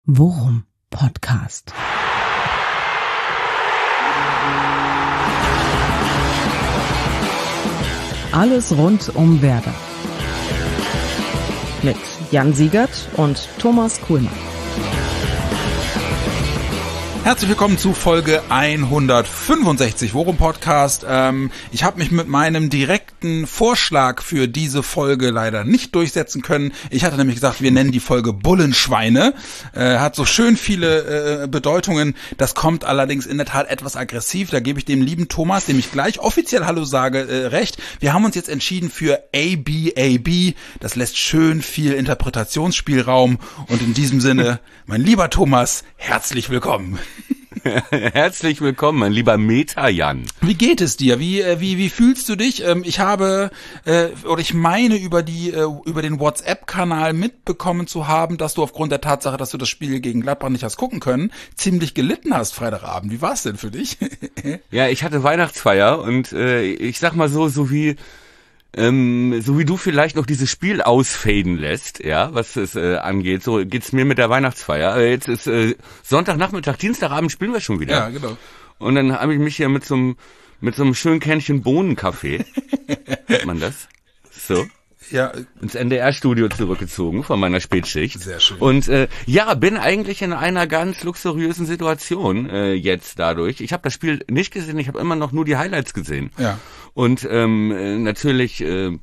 Worum Podcast. Alles rund um Werder. Mit Jan Siegert und Thomas Kuhlmann. Herzlich willkommen zu Folge 165 Worum Podcast. Ich habe mich mit meinem direkten Vorschlag für diese Folge leider nicht durchsetzen können. Ich hatte nämlich gesagt, wir nennen die Folge Bullenschweine. Hat so schön viele Bedeutungen. Das kommt allerdings in der Tat etwas aggressiv. Da gebe ich dem lieben Thomas, dem ich gleich offiziell Hallo sage, recht. Wir haben uns jetzt entschieden für ABAB. Das lässt schön viel Interpretationsspielraum. Und in diesem Sinne, mein lieber Thomas, herzlich willkommen. Herzlich willkommen, mein lieber Meta-Jan. Wie geht es dir? Wie fühlst du dich? Ich meine über den WhatsApp-Kanal mitbekommen zu haben, dass du aufgrund der Tatsache, dass du das Spiel gegen Gladbach nicht hast gucken können, ziemlich gelitten hast Freitagabend. Wie war es denn für dich? Ja, ich hatte Weihnachtsfeier und ich sag mal so wie du vielleicht noch dieses Spiel ausfaden lässt, ja, was es angeht, so geht's mir mit der Weihnachtsfeier. Jetzt ist Sonntagnachmittag, Dienstagabend spielen wir schon wieder. Ja, genau. Und dann habe ich mich hier mit so einem schönen Kännchen Bohnenkaffee, nennt man das? So. Ja, ins NDR-Studio zurückgezogen von meiner Spätschicht. Sehr schön. Und bin eigentlich in einer ganz luxuriösen Situation jetzt dadurch. Ich habe das Spiel nicht gesehen, ich habe immer noch nur die Highlights gesehen. Ja. Und natürlich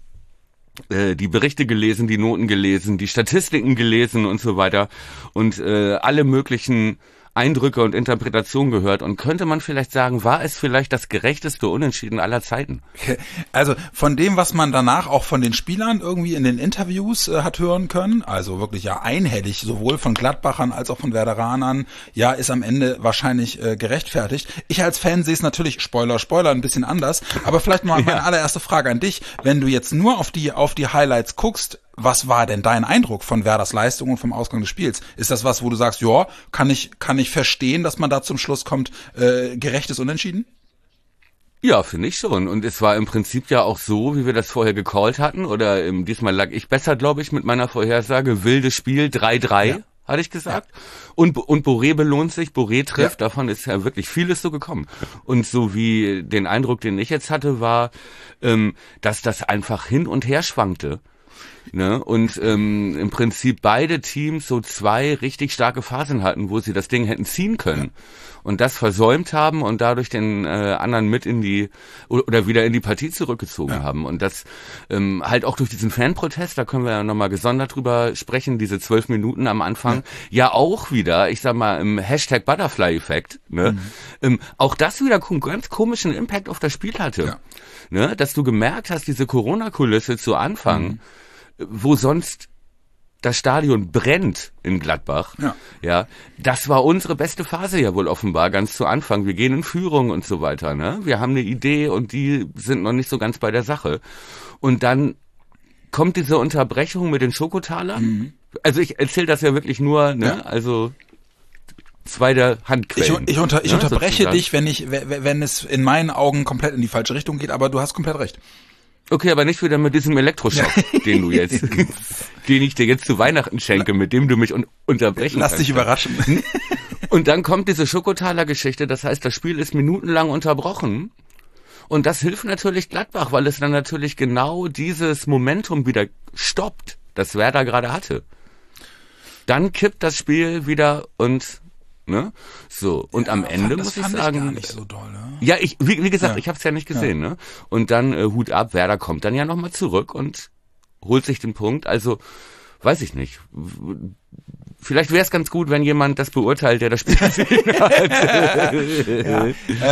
die Berichte gelesen, die Noten gelesen, die Statistiken gelesen und so weiter und alle möglichen Eindrücke und Interpretationen gehört. Und könnte man vielleicht sagen, war es vielleicht das gerechteste Unentschieden aller Zeiten? Also von dem, was man danach auch von den Spielern irgendwie in den Interviews hat hören können, also wirklich ja einhellig, sowohl von Gladbachern als auch von Werderanern, ja, ist am Ende wahrscheinlich gerechtfertigt. Ich als Fan sehe es natürlich, Spoiler, ein bisschen anders, aber vielleicht mal meine allererste Frage an dich, wenn du jetzt nur auf die Highlights guckst, was war denn dein Eindruck von Werders Leistung und vom Ausgang des Spiels? Ist das was, wo du sagst, ja, kann ich verstehen, dass man da zum Schluss kommt, gerechtes Unentschieden? Ja, finde ich schon. Und es war im Prinzip ja auch so, wie wir das vorher gecallt hatten. Oder diesmal lag ich besser, glaube ich, mit meiner Vorhersage. Wildes Spiel, 3-3, ja. Hatte ich gesagt. Ja. Und Boré belohnt sich, Boré trifft. Ja. Davon ist ja wirklich vieles so gekommen. Und so wie den Eindruck, den ich jetzt hatte, war, dass das einfach hin und her schwankte. Ne? Und im Prinzip beide Teams so zwei richtig starke Phasen hatten, wo sie das Ding hätten ziehen können. Ja. Und das versäumt haben und dadurch den anderen mit in die oder wieder in die Partie zurückgezogen haben. Und das halt auch durch diesen Fanprotest, da können wir ja nochmal gesondert drüber sprechen, diese 12 Minuten am Anfang, ja auch wieder, ich sag mal, im Hashtag Butterfly-Effekt, ne? Auch das wieder ganz komischen Impact auf das Spiel hatte. Ja. Ne? Dass du gemerkt hast, diese Corona-Kulisse zu Anfang, wo sonst das Stadion brennt in Gladbach, ja, das war unsere beste Phase ja wohl offenbar, ganz zu Anfang. Wir gehen in Führung und so weiter, ne? Wir haben eine Idee und die sind noch nicht so ganz bei der Sache. Und dann kommt diese Unterbrechung mit den Schokotalern. Also ich erzähle das ja wirklich nur, ne? Also zweite Handquellen. Ich unterbreche dich, wenn es in meinen Augen komplett in die falsche Richtung geht, aber du hast komplett recht. Okay, aber nicht wieder mit diesem Elektroschock, den ich dir jetzt zu Weihnachten schenke, mit dem du mich unterbrechen kannst. Lass dich überraschen. Und dann kommt diese Schokotaler-Geschichte, das heißt, das Spiel ist minutenlang unterbrochen. Und das hilft natürlich Gladbach, weil es dann natürlich genau dieses Momentum wieder stoppt, das Werder gerade hatte. Dann kippt das Spiel wieder und ne? So, und am Ende muss ich sagen, gar nicht so doll, ne? Ja, wie gesagt, ich habe es ja nicht gesehen, ne? Und dann Hut ab, Werder kommt dann ja nochmal zurück und holt sich den Punkt. Also, weiß ich nicht. Vielleicht wäre es ganz gut, wenn jemand das beurteilt, der das Spiel gesehen hat.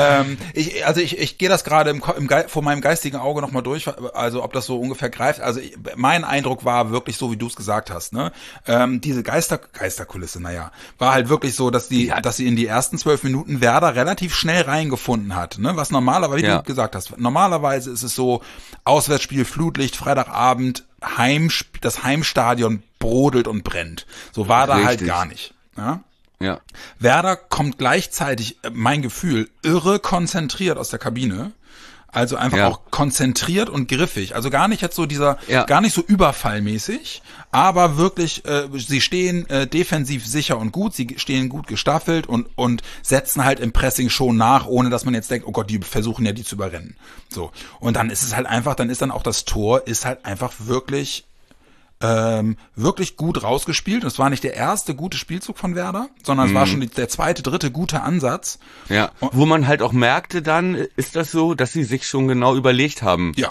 Ich gehe das gerade vor meinem geistigen Auge nochmal durch, also ob das so ungefähr greift. Also mein Eindruck war wirklich so, wie du es gesagt hast. Ne? Diese Geisterkulisse, war halt wirklich so, dass sie in die ersten 12 Minuten Werder relativ schnell reingefunden hat. Ne? Was normalerweise, wie du gesagt hast, normalerweise ist es so, Auswärtsspiel, Flutlicht, Freitagabend, das Heimstadion brodelt und brennt. So war da halt gar nicht. Ja? Ja. Werder kommt gleichzeitig, mein Gefühl, irre konzentriert aus der Kabine. Also einfach Ja. auch konzentriert und griffig. Also gar nicht jetzt so Ja. gar nicht so überfallmäßig, aber wirklich, sie stehen defensiv sicher und gut, sie stehen gut gestaffelt und setzen halt im Pressing schon nach, ohne dass man jetzt denkt, oh Gott, die versuchen ja die zu überrennen. So. Und dann ist es halt einfach, dann ist dann auch das Tor, ist halt einfach wirklich gut rausgespielt. Und es war nicht der erste gute Spielzug von Werder, sondern es war schon der zweite, dritte gute Ansatz. Ja, wo man halt auch merkte dann, ist das so, dass sie sich schon genau überlegt haben, Ja.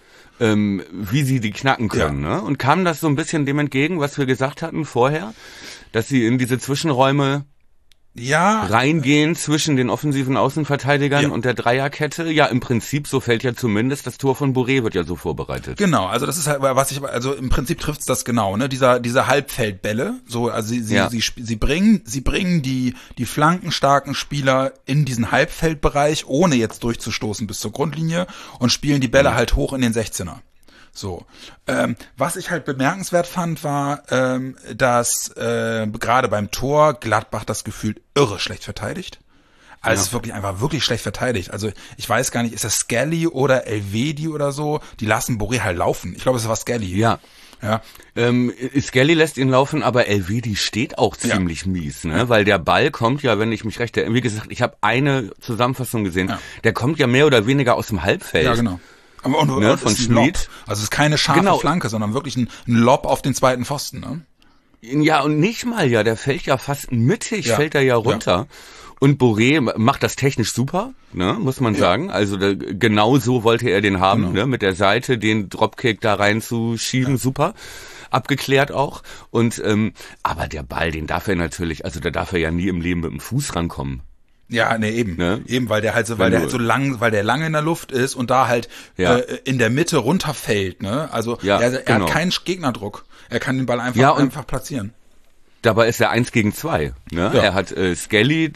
wie sie die knacken können. Ne? Und kam das so ein bisschen dem entgegen, was wir gesagt hatten vorher, dass sie in diese Zwischenräume Ja, reingehen zwischen den offensiven Außenverteidigern Ja. und der Dreierkette? Ja, im Prinzip, so fällt ja zumindest das Tor von Boré wird ja so vorbereitet. genau, also das ist halt, also im Prinzip trifft's das genau, ne, diese Halbfeldbälle, so, also sie bringen die flankenstarken Spieler in diesen Halbfeldbereich, ohne jetzt durchzustoßen bis zur Grundlinie und spielen die Bälle halt hoch in den 16er. So, was ich halt bemerkenswert fand, war, dass gerade beim Tor Gladbach das Gefühl irre schlecht verteidigt. Also es ist wirklich einfach wirklich schlecht verteidigt. Also ich weiß gar nicht, ist das Skelly oder Elvedi oder so? Die lassen Boré halt laufen. Ich glaube, es war Skelly. Ja. Ja. Skelly lässt ihn laufen, aber Elvedi steht auch ziemlich mies, ne? Weil der Ball kommt ja, wenn ich mich recht erinnere, wie gesagt, ich habe eine Zusammenfassung gesehen, der kommt ja mehr oder weniger aus dem Halbfeld. Ja, genau. Und Ne, von ist ein Lob. Schmid. Also es ist keine scharfe Genau. Flanke, sondern wirklich ein Lob auf den zweiten Pfosten. Ne? Ja, und nicht mal ja, der fällt ja fast mittig, Ja. fällt er ja runter. Und Boré macht das technisch super, ne, muss man sagen. Also genau so wollte er den haben, ne, mit der Seite den Dropkick da reinzuschieben, super. Abgeklärt auch. Und aber der Ball, den darf er natürlich, also da darf er ja nie im Leben mit dem Fuß rankommen. Ja, nee, eben. Ne? Eben, weil der halt so lange in der Luft ist und da halt in der Mitte runterfällt, ne? Also Ja, er genau. hat keinen Gegnerdruck. Er kann den Ball einfach platzieren. Dabei ist er 1-gegen-2. Ne? Ja. Er hat Skelly,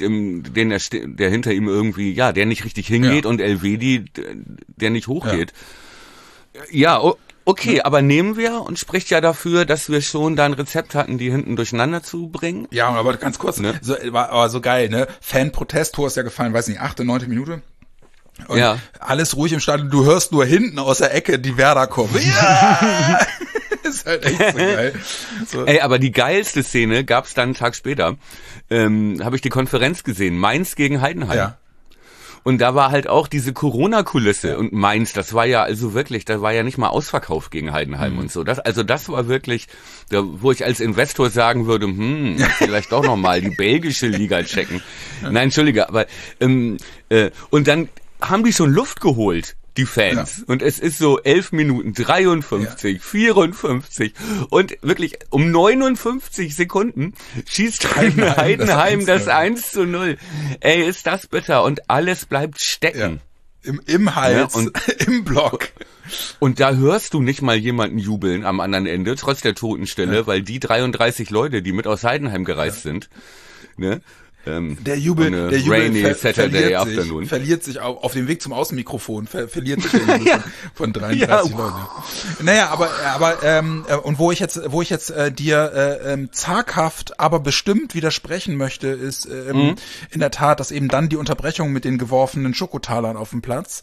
der hinter ihm irgendwie, ja, der nicht richtig hingeht und Elvedi, der nicht hochgeht. Ja, okay, aber nehmen wir und spricht ja dafür, dass wir schon da ein Rezept hatten, die hinten durcheinander zu bringen. Ja, aber ganz kurz, Ne? war aber so geil, ne? Fan-Protest-Tor ist ja gefallen, weiß nicht, 8., 9. Minute. Und Ja. alles ruhig im Stadion, du hörst nur hinten aus der Ecke die Werder kommen. Ja! Ist halt echt so geil. So. Ey, aber die geilste Szene gab's dann einen Tag später. Habe ich die Konferenz gesehen, Mainz gegen Heidenheim. Ja. Und da war halt auch diese Corona-Kulisse und Mainz, das war ja also wirklich, da war ja nicht mal Ausverkauf gegen Heidenheim und so. Das war wirklich, wo ich als Investor sagen würde, vielleicht doch nochmal die belgische Liga checken. Nein, Entschuldige, aber und dann haben die schon Luft geholt, die Fans. Und es ist so 11 Minuten, 53, 54 und wirklich um 59 Sekunden schießt Heidenheim das 1:0. Ey, ist das bitter und alles bleibt stecken. Ja. Im Hals, Ja, und- im Block. Und da hörst du nicht mal jemanden jubeln am anderen Ende, trotz der Totenstille, weil die 33 Leute, die mit aus Heidenheim gereist sind, ne? Der Jubel rainy Saturday afternoon. verliert sich auf dem Weg zum Außenmikrofon, verliert sich der Jubel von 33 Leuten. Naja, aber und wo ich jetzt dir zaghaft, aber bestimmt widersprechen möchte, ist in der Tat, dass eben dann die Unterbrechung mit den geworfenen Schokotalern auf dem Platz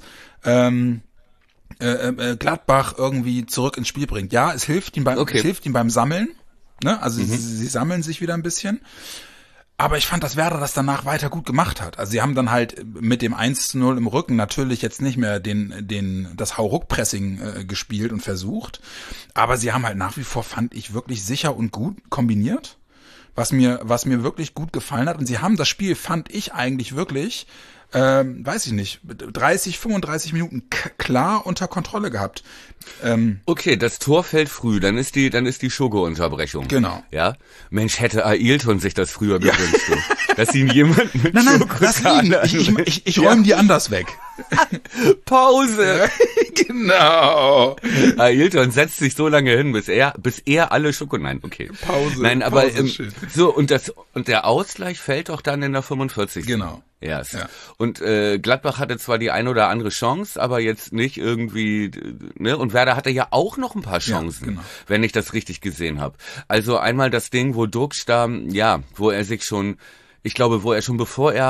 Gladbach irgendwie zurück ins Spiel bringt. Ja, es hilft ihm beim Sammeln, ne? Also sie sammeln sich wieder ein bisschen. Aber ich fand, dass Werder das danach weiter gut gemacht hat. Also sie haben dann halt mit dem 1:0 im Rücken natürlich jetzt nicht mehr das Hauruck-Pressing gespielt und versucht. Aber sie haben halt nach wie vor, fand ich, wirklich sicher und gut kombiniert. Was mir wirklich gut gefallen hat. Und sie haben das Spiel, fand ich eigentlich wirklich, weiß ich nicht, 30, 35 Minuten klar unter Kontrolle gehabt. Okay, das Tor fällt früh, dann ist die Schogo-Unterbrechung. Genau. Ja. Mensch, hätte Ailton sich das früher gewünscht, so. Dass ihn jemand mit Nein, Schokotaler- lass liegen. Ich räume die anders weg. Pause! Genau. Ailton setzt sich so lange hin, bis er alle Nein, okay. Pause. Nein, aber Pause ist schön. so und der Ausgleich fällt doch dann in der 45. Genau. Erst. Ja. Und Gladbach hatte zwar die ein oder andere Chance, aber jetzt nicht irgendwie, ne? Und Werder hatte ja auch noch ein paar Chancen, genau. wenn ich das richtig gesehen habe. Also einmal das Ding, wo Duxch da, ja, wo er schon bevor er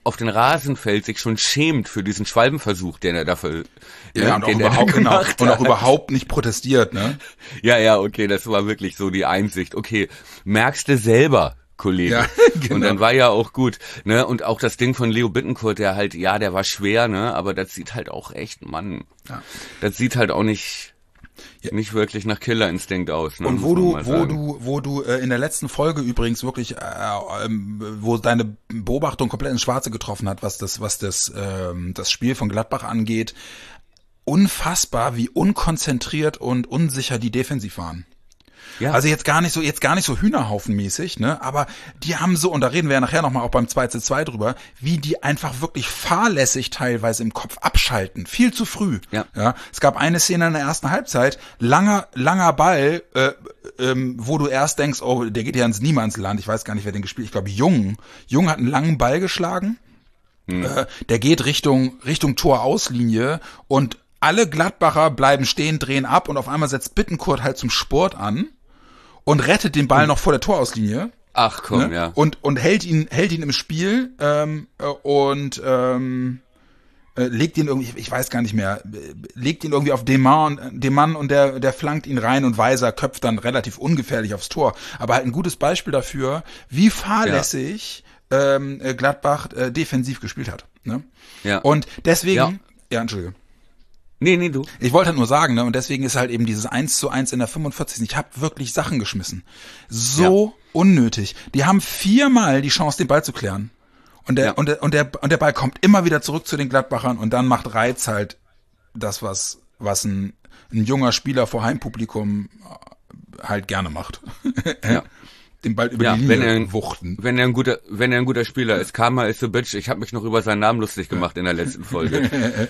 auf den Rasen fällt, sich schon schämt für diesen Schwalbenversuch, den er dafür und auch überhaupt nicht protestiert, ne? Ja, okay, das war wirklich so die Einsicht. Okay, merkst du selber, Kollege. Ja, genau. Und dann war ja auch gut, ne? Und auch das Ding von Leo Bittencourt, der halt, ja, der war schwer, ne? Aber das sieht halt auch echt, Mann, das sieht halt auch nicht wirklich nach Killerinstinkt aus. Ne? Und wo du in der letzten Folge übrigens wirklich, wo deine Beobachtung komplett ins Schwarze getroffen hat, was das Spiel von Gladbach angeht, unfassbar, wie unkonzentriert und unsicher die defensiv waren. Ja. Also jetzt gar nicht so Hühnerhaufenmäßig, ne? Aber die haben so, und da reden wir ja nachher nochmal auch beim 2:2 drüber, wie die einfach wirklich fahrlässig teilweise im Kopf abschalten. Viel zu früh. Ja. Es gab eine Szene in der ersten Halbzeit, langer Ball, wo du erst denkst, oh, der geht ja ins Niemandsland. Ich weiß gar nicht, wer den gespielt. Ich glaube, Jung hat einen langen Ball geschlagen. Der geht Richtung Torauslinie und alle Gladbacher bleiben stehen, drehen ab und auf einmal setzt Bittencourt halt zum Sport an und rettet den Ball noch vor der Torauslinie. Ach komm, ne? Ja. Und hält ihn im Spiel legt ihn irgendwie, ich weiß gar nicht mehr, legt ihn irgendwie auf den Mann und der flankt ihn rein und Weiser köpft dann relativ ungefährlich aufs Tor. Aber halt ein gutes Beispiel dafür, wie fahrlässig Gladbach defensiv gespielt hat. Ne? Ja. Und deswegen, Entschuldige. Nee, du. Ich wollte halt nur sagen, ne, und deswegen ist halt eben dieses 1:1 in der 45. Ich habe wirklich Sachen geschmissen. So unnötig. Die haben 4-mal die Chance, den Ball zu klären. Und der Ball kommt immer wieder zurück zu den Gladbachern und dann macht Reitz halt das, was ein junger Spieler vor Heimpublikum halt gerne macht. Ja. Den Ball über die Linie wuchten. Wenn er ein guter Spieler ist, Karma is a bitch. Ich habe mich noch über seinen Namen lustig gemacht in der letzten Folge.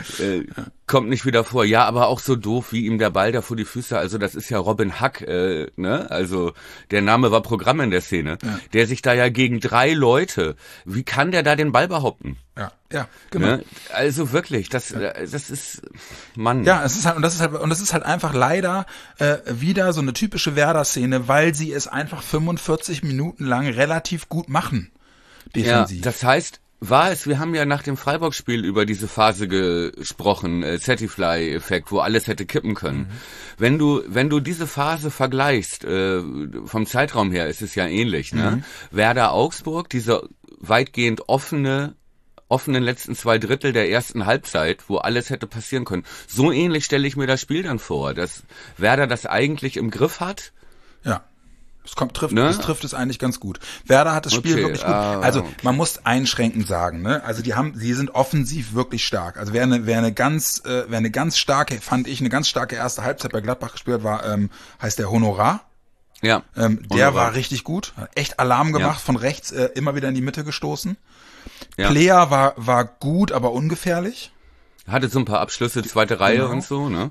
Kommt nicht wieder vor. Ja, aber auch so doof, wie ihm der Ball da vor die Füße, also das ist ja Robin Hack, ne? Also der Name war Programm in der Szene. Ja. Der sich da ja gegen 3 Leute, wie kann der da den Ball behaupten? Ja, genau. Ne? Also wirklich, das ist, Mann. Ja, es ist halt einfach leider wieder so eine typische Werder-Szene, weil sie es einfach 45 Minuten lang relativ gut machen. Defensiv. Ja, das heißt, wir haben ja nach dem Freiburg-Spiel über diese Phase gesprochen, Zetifly-Effekt, wo alles hätte kippen können. Wenn du diese Phase vergleichst, vom Zeitraum her ist es ja ähnlich, ne? Werder Augsburg, diese weitgehend offenen letzten 2 Drittel der ersten Halbzeit, wo alles hätte passieren können. So ähnlich stelle ich mir das Spiel dann vor, dass Werder das eigentlich im Griff hat. Ja. Es trifft es eigentlich ganz gut. Werder hat das Spiel wirklich gut. Also man muss einschränkend sagen, ne? Also sie sind offensiv wirklich stark. Also wer eine ganz starke, fand ich, eine ganz starke erste Halbzeit bei Gladbach gespielt war, heißt der Honorar. Ja. Der war richtig gut, hat echt Alarm gemacht, von rechts immer wieder in die Mitte gestoßen. Ja. Player war gut, aber ungefährlich. Hatte so ein paar Abschlüsse, zweite Reihe und so, ne?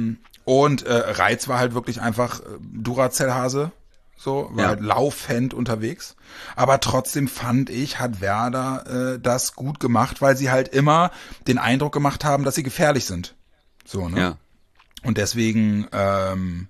Und Reitz war halt wirklich einfach Duracell-Hase. So, war halt laufend unterwegs. Aber trotzdem fand ich, hat Werder das gut gemacht, weil sie halt immer den Eindruck gemacht haben, dass sie gefährlich sind. So, ne? Ja. Und deswegen, habe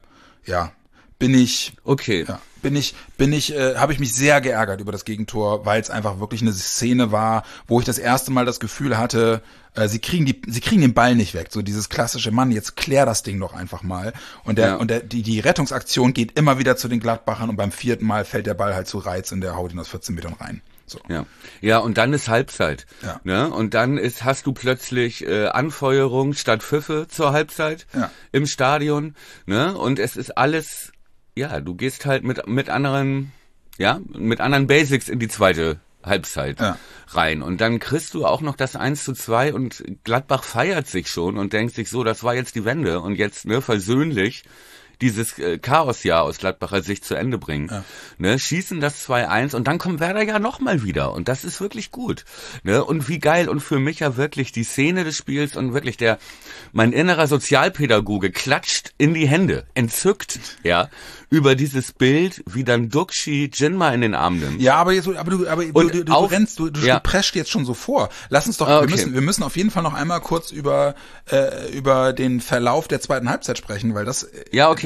ich mich sehr geärgert über das Gegentor, weil es einfach wirklich eine Szene war, wo ich das erste Mal das Gefühl hatte, sie kriegen den Ball nicht weg. So dieses klassische, Mann, jetzt klär das Ding doch einfach mal. Und die Rettungsaktion geht immer wieder zu den Gladbachern und beim 4. Mal fällt der Ball halt zu Reitz und der haut ihn aus 14 Metern rein. So. Ja, und dann ist Halbzeit. Ja. Ne? Und dann hast du plötzlich Anfeuerung statt Pfiffe zur Halbzeit im Stadion. Ne? Und es ist alles, du gehst halt mit anderen Basics in die zweite Halbzeit rein. Und dann kriegst du auch noch das 1:2 und Gladbach feiert sich schon und denkt sich so, das war jetzt die Wende und jetzt versöhnlich dieses Chaosjahr aus Gladbacher Sicht zu Ende bringen. Ja. Ne, schießen das 2:1 und dann kommt Werder ja nochmal wieder und das ist wirklich gut. Ne, und wie geil und für mich ja wirklich die Szene des Spiels und wirklich mein innerer Sozialpädagoge klatscht in die Hände, entzückt, über dieses Bild, wie dann Duxi Jinma in den Arm nimmt. Ja, du prescht jetzt schon so vor. Lass uns doch, wir müssen auf jeden Fall noch einmal kurz über den Verlauf der zweiten Halbzeit sprechen, weil das. Ja, okay,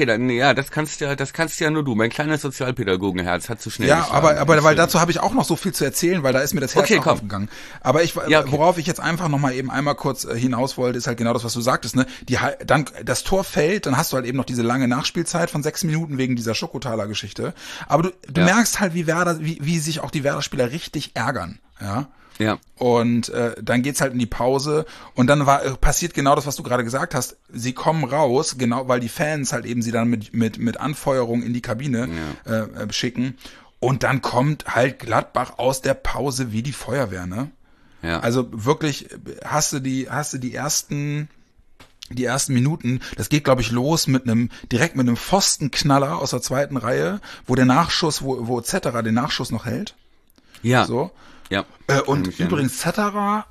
das kannst ja nur du. Mein kleines Sozialpädagogenherz hat zu schnell Ja, geschlagen. aber weil dazu habe ich auch noch so viel zu erzählen, weil da ist mir das Herz auch komm. aufgegangen. Aber worauf ich jetzt einfach noch mal eben einmal kurz hinaus wollte, ist halt genau das, was du sagtest, ne? Dann das Tor fällt, dann hast du halt eben noch diese lange Nachspielzeit von 6 Minuten wegen dieser Schokotaler-Geschichte. Aber du merkst halt, wie sich auch die Werder-Spieler richtig ärgern, ja. Ja. Und dann geht's halt in die Pause und dann passiert genau das, was du gerade gesagt hast. Sie kommen raus, genau, weil die Fans halt eben sie dann mit Anfeuerung in die Kabine schicken. Und dann kommt halt Gladbach aus der Pause wie die Feuerwehr, ne? Ja. Also wirklich, hast du die ersten Minuten, das geht, glaube ich, los direkt mit einem Pfostenknaller aus der zweiten Reihe, wo der Nachschuss, wo Zetterer den Nachschuss noch hält. Ja. So. Ja. Und übrigens, Zetterer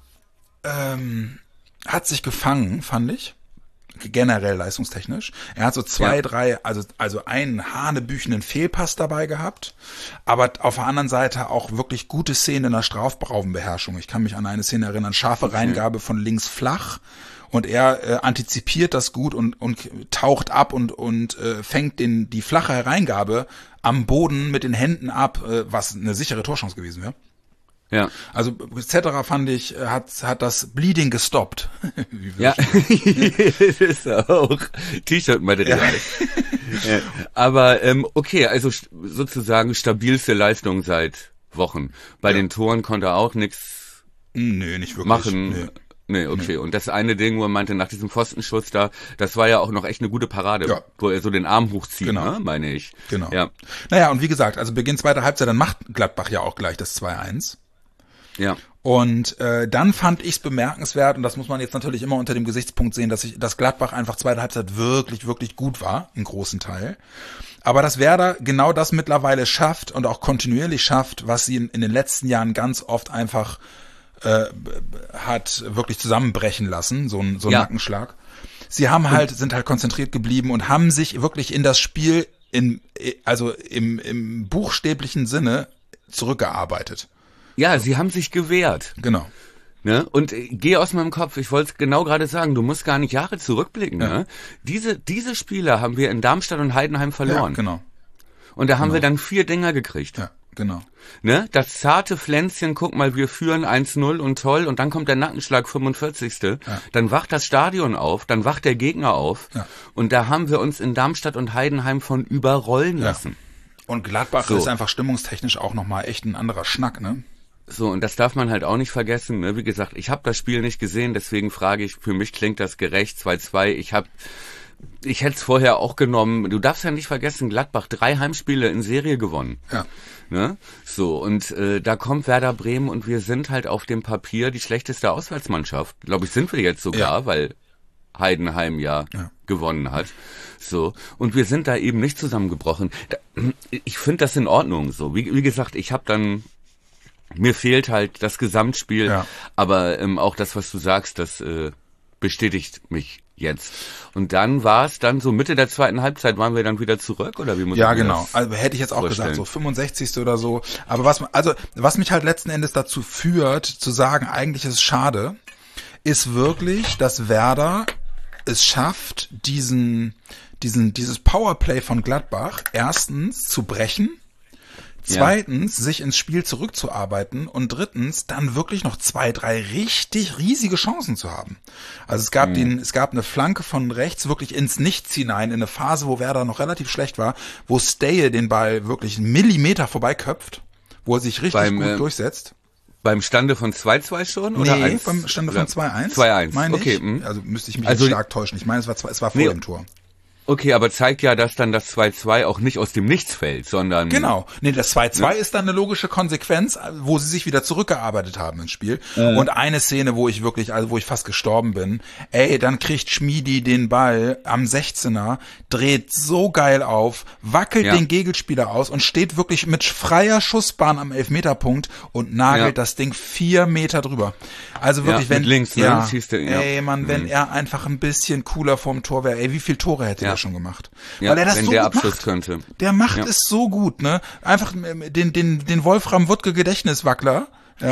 hat sich gefangen, fand ich. Generell leistungstechnisch. Er hat so drei, also einen hanebüchenden Fehlpass dabei gehabt, aber auf der anderen Seite auch wirklich gute Szenen in der Strafraumbeherrschung. Ich kann mich an eine Szene erinnern, scharfe Reingabe von links flach und er antizipiert das gut und taucht ab und fängt die flache Hereingabe am Boden mit den Händen ab, was eine sichere Torchance gewesen wäre. Ja. Also Zetterer fand ich, hat das Bleeding gestoppt. Ja, das ist auch T-Shirt-Material. Ja. Aber okay, also sozusagen stabilste Leistung seit Wochen. Bei den Toren konnte er auch nichts nicht wirklich machen. Nee, okay. Und das eine Ding, wo er meinte, nach diesem Pfostenschuss da, das war ja auch noch echt eine gute Parade, wo er so den Arm hochzieht, ne, meine ich. Genau. Ja. Naja, und wie gesagt, also Beginn zweiter Halbzeit, dann macht Gladbach ja auch gleich das 2-1. Ja. Und dann fand ich es bemerkenswert, und das muss man jetzt natürlich immer unter dem Gesichtspunkt sehen, dass Gladbach einfach zweite Halbzeit wirklich, wirklich gut war, im großen Teil. Aber dass Werder genau das mittlerweile schafft und auch kontinuierlich schafft, was sie in den letzten Jahren ganz oft einfach hat wirklich zusammenbrechen lassen, so ein Nackenschlag. Sie sind halt konzentriert geblieben und haben sich wirklich in das Spiel im buchstäblichen Sinne zurückgearbeitet. Ja, sie haben sich gewehrt. Genau. Ne? Und geh aus meinem Kopf, ich wollte es genau gerade sagen, du musst gar nicht Jahre zurückblicken. Ja. Ne? Diese Spieler haben wir in Darmstadt und Heidenheim verloren. Ja, genau. Und da haben wir dann 4 Dinger gekriegt. Ja, genau. Ne? Das zarte Pflänzchen, guck mal, wir führen 1-0 und toll, und dann kommt der Nackenschlag 45. Ja. Dann wacht das Stadion auf, dann wacht der Gegner auf. Ja. Und da haben wir uns in Darmstadt und Heidenheim von überrollen lassen. Und Gladbach ist einfach stimmungstechnisch auch nochmal echt ein anderer Schnack, ne? So, und das darf man halt auch nicht vergessen. Ne? Wie gesagt, ich habe das Spiel nicht gesehen, deswegen frage ich, für mich klingt das gerecht, 2-2. Ich hätte es vorher auch genommen. Du darfst ja nicht vergessen, Gladbach 3 Heimspiele in Serie gewonnen. Ja. Ne? So, und da kommt Werder Bremen und wir sind halt auf dem Papier die schlechteste Auswärtsmannschaft. Glaube ich, sind wir jetzt sogar, weil Heidenheim gewonnen hat. So, und wir sind da eben nicht zusammengebrochen. Ich finde das in Ordnung. So, wie gesagt, mir fehlt halt das Gesamtspiel, aber auch das, was du sagst, das bestätigt mich jetzt. Und dann war es dann so Mitte der zweiten Halbzeit, waren wir dann wieder zurück, oder wie muss Ja, genau. Also hätte ich jetzt auch vorstellen? gesagt, so 65. oder so. Aber was mich halt letzten Endes dazu führt, zu sagen, eigentlich ist es schade, ist wirklich, dass Werder es schafft, dieses Powerplay von Gladbach erstens zu brechen, zweitens, sich ins Spiel zurückzuarbeiten und drittens, dann wirklich noch 2, 3 richtig riesige Chancen zu haben. Also es gab eine Flanke von rechts wirklich ins Nichts hinein, in eine Phase, wo Werder noch relativ schlecht war, wo Steye den Ball wirklich einen Millimeter vorbeiköpft, wo er sich richtig gut durchsetzt. Beim Stande von 2-2 schon? Oder nee, 1? Beim Stande von 2-1. 2-1, meine okay. Ich. Also müsste ich mich jetzt stark täuschen. Ich meine, es war vor dem Tor. Okay, aber zeigt ja, dass dann das 2-2 auch nicht aus dem Nichts fällt, sondern... Genau. Nee, das 2-2 ist dann eine logische Konsequenz, wo sie sich wieder zurückgearbeitet haben ins Spiel. Und eine Szene, wo ich fast gestorben bin, dann kriegt Schmiedi den Ball am 16er, dreht so geil auf, wackelt den Gegenspieler aus und steht wirklich mit freier Schussbahn am Elfmeterpunkt und nagelt das Ding 4 Meter drüber. Also wirklich, wenn... links, ne? Schießt er, wenn er einfach ein bisschen cooler vorm Tor wäre, wie viel Tore hätte er schon gemacht. Ja, weil er das wenn so der gut Abschluss macht. könnte. Der macht es so gut, ne? Einfach den Wolfram Wuttke Gedächtniswackler.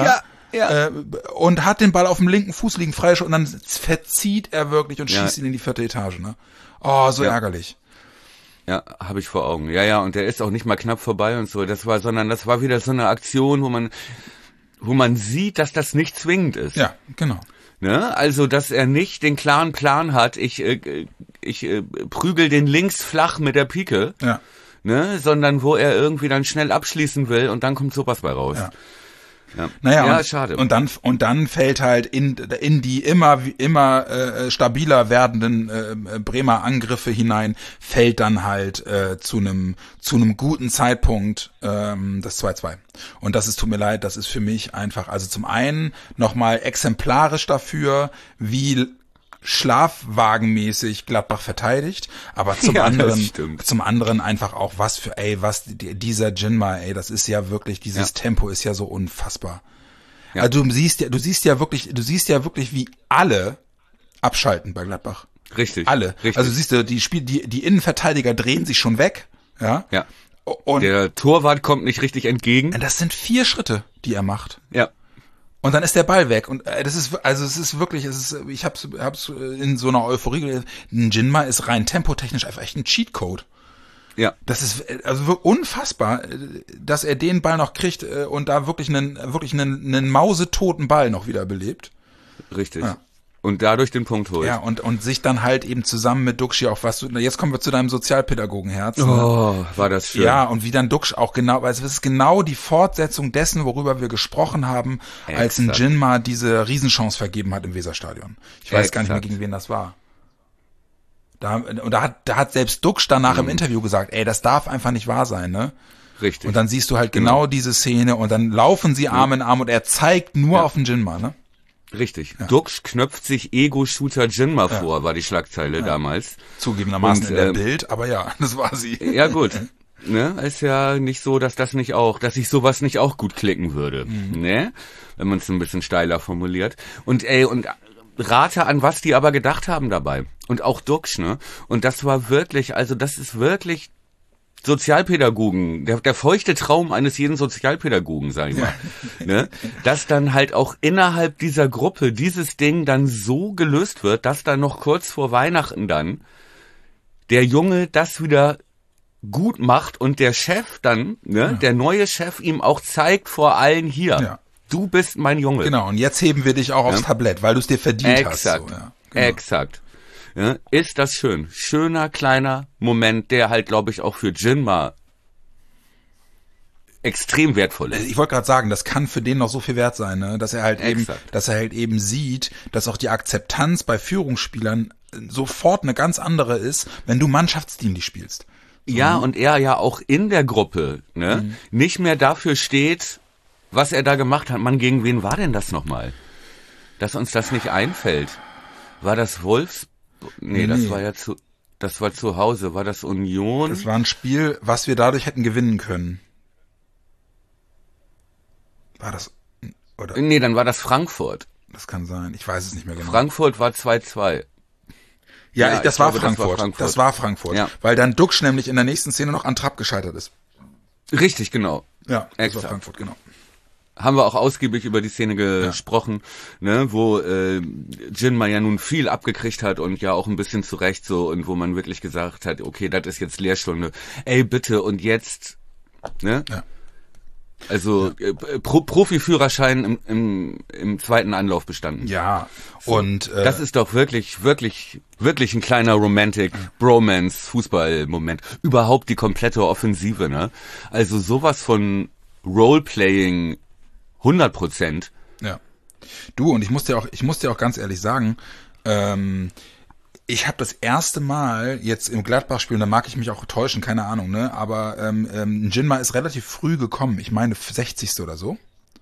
Und hat den Ball auf dem linken Fuß liegen, frei und dann verzieht er wirklich und schießt ihn in die 4. Etage, ne? Oh, so ärgerlich. Ja, habe ich vor Augen. Ja, und der ist auch nicht mal knapp vorbei und so. Sondern das war wieder so eine Aktion, wo man sieht, dass das nicht zwingend ist. Ja, genau. Ne? Also, dass er nicht den klaren Plan hat, ich prügel den links flach mit der Pike, ne? Sondern wo er irgendwie dann schnell abschließen will und dann kommt sowas bei raus. Ja. Ja. Naja, schade. Und dann fällt halt in die immer stabiler werdenden Bremer Angriffe hinein, fällt dann halt zu einem guten Zeitpunkt das 2-2. Und das ist, tut mir leid, das ist für mich einfach, also zum einen nochmal exemplarisch dafür, wie schlafwagenmäßig Gladbach verteidigt, aber zum anderen einfach auch dieser Jinma, das ist ja wirklich, dieses Tempo ist ja so unfassbar. Ja. Also du siehst ja wirklich, wie alle abschalten bei Gladbach. Richtig. Alle. Richtig. Also siehst du, die Innenverteidiger drehen sich schon weg, ja. Ja. Und der Torwart kommt nicht richtig entgegen. Das sind 4 Schritte, die er macht. Ja. Und dann ist der Ball weg. Und ich hab's in so einer Euphorie gelesen. Ein Jinma ist rein tempotechnisch einfach echt ein Cheatcode. Ja. Das ist also unfassbar, dass er den Ball noch kriegt und da wirklich einen mausetoten Ball noch wieder belebt. Richtig. Ja. Und dadurch den Punkt holt. Ja, und sich dann halt eben zusammen mit Duxch auch jetzt kommen wir zu deinem Sozialpädagogenherz. Oh, war das schön. Ja, und wie dann Duxch auch genau, weil es ist genau die Fortsetzung dessen, worüber wir gesprochen haben, als ein Jinma diese Riesenchance vergeben hat im Weserstadion. Ich weiß gar nicht mehr, gegen wen das war. Da hat selbst Duxch danach im Interview gesagt, das darf einfach nicht wahr sein, ne? Richtig. Und dann siehst du halt genau diese Szene und dann laufen sie Arm in Arm und er zeigt nur auf den Jinma, ne? Richtig. Ja. Duxch knöpft sich Ego-Shooter Jinma vor, war die Schlagzeile damals. Zugegebenermaßen in der Bild, aber ja, das war sie. Ja, gut. Ne, ist ja nicht so, dass ich sowas nicht auch gut klicken würde. Ne? Wenn man es ein bisschen steiler formuliert. Und rate an, was die aber gedacht haben dabei. Und auch Duxch, ne? Und das ist wirklich Sozialpädagogen, der feuchte Traum eines jeden Sozialpädagogen, sag ich mal, ne? Dass dann halt auch innerhalb dieser Gruppe dieses Ding dann so gelöst wird, dass dann noch kurz vor Weihnachten dann der Junge das wieder gut macht und der Chef dann, ne, der neue Chef ihm auch zeigt vor allen hier, du bist mein Junge. Genau, und jetzt heben wir dich auch aufs Tablett, weil du es dir verdient hast. So, genau. Exakt. Ja, ist das schön. Schöner, kleiner Moment, der halt, glaube ich, auch für Jinma extrem wertvoll ist. Ich wollte gerade sagen, das kann für den noch so viel wert sein, ne? Dass er halt eben sieht, dass auch die Akzeptanz bei Führungsspielern sofort eine ganz andere ist, wenn du mannschaftsdienlich spielst. Ja, und er ja auch in der Gruppe, ne, nicht mehr dafür steht, was er da gemacht hat. Mann, gegen wen war denn das nochmal? Dass uns das nicht einfällt. War das Wolfsburg? Nee, das war zu Hause. War das Union? Das war ein Spiel, was wir dadurch hätten gewinnen können. War das, oder? Nee, dann war das Frankfurt. Das kann sein. Ich weiß es nicht mehr genau. Frankfurt war 2-2. Ja, das war Frankfurt. Das war Frankfurt. Ja. Weil dann Duxch nämlich in der nächsten Szene noch an Trapp gescheitert ist. Richtig, genau. Ja, das war Frankfurt, genau. Haben wir auch ausgiebig über die Szene gesprochen, ne, wo Jinma ja nun viel abgekriegt hat und ja auch ein bisschen zurecht so und wo man wirklich gesagt hat, okay, das ist jetzt Lehrstunde. Ey, bitte und jetzt, ne? Ja. Also Profiführerschein im zweiten Anlauf bestanden. Ja, und das ist doch wirklich ein kleiner Romantic Bromance Fußballmoment. Überhaupt die komplette Offensive, ne? Also sowas von Roleplaying 100%. Ja. Du, und ich muss dir auch ganz ehrlich sagen, ich habe das erste Mal jetzt im Gladbach-Spiel, da mag ich mich auch täuschen, keine Ahnung, ne? Aber Jinma ist relativ früh gekommen, ich meine 60. oder so.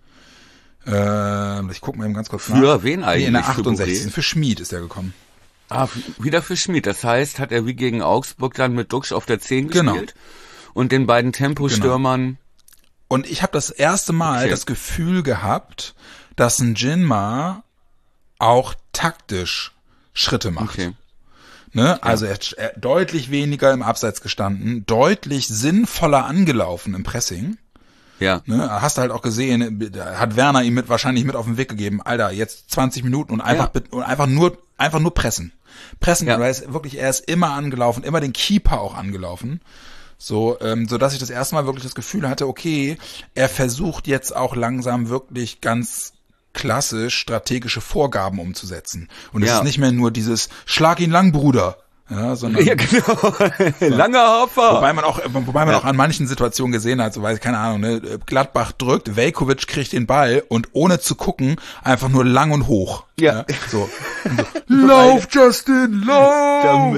Ich gucke mal eben ganz kurz nach. Für wen eigentlich? In der 68. Für Schmid ist er gekommen. Ah, wieder für Schmid. Das heißt, hat er wie gegen Augsburg dann mit Duxch auf der 10 gespielt und den beiden Tempostürmern. Und ich habe das erste Mal das Gefühl gehabt, dass ein Jinma auch taktisch Schritte macht. Okay. Ne? Ja. Also er deutlich weniger im Abseits gestanden, deutlich sinnvoller angelaufen im Pressing. Ja. Ne? Hast du halt auch gesehen, hat Werner ihm wahrscheinlich mit auf den Weg gegeben, Alter, jetzt 20 Minuten und einfach nur pressen. Pressen, Ja. er ist immer angelaufen, immer den Keeper auch angelaufen. So dass ich das erste Mal wirklich das Gefühl hatte, okay, er versucht jetzt auch langsam wirklich ganz klassisch strategische Vorgaben umzusetzen. Und es ist nicht mehr nur dieses Schlag ihn lang, Bruder. Ja, sondern Ja, genau. Langer Hopfer. wobei man auch an manchen Situationen gesehen hat, so weiß ich, keine Ahnung, ne, Gladbach drückt, Veljković kriegt den Ball und ohne zu gucken, einfach nur lang und hoch. Ja. So. Lauf, Justin, lauf!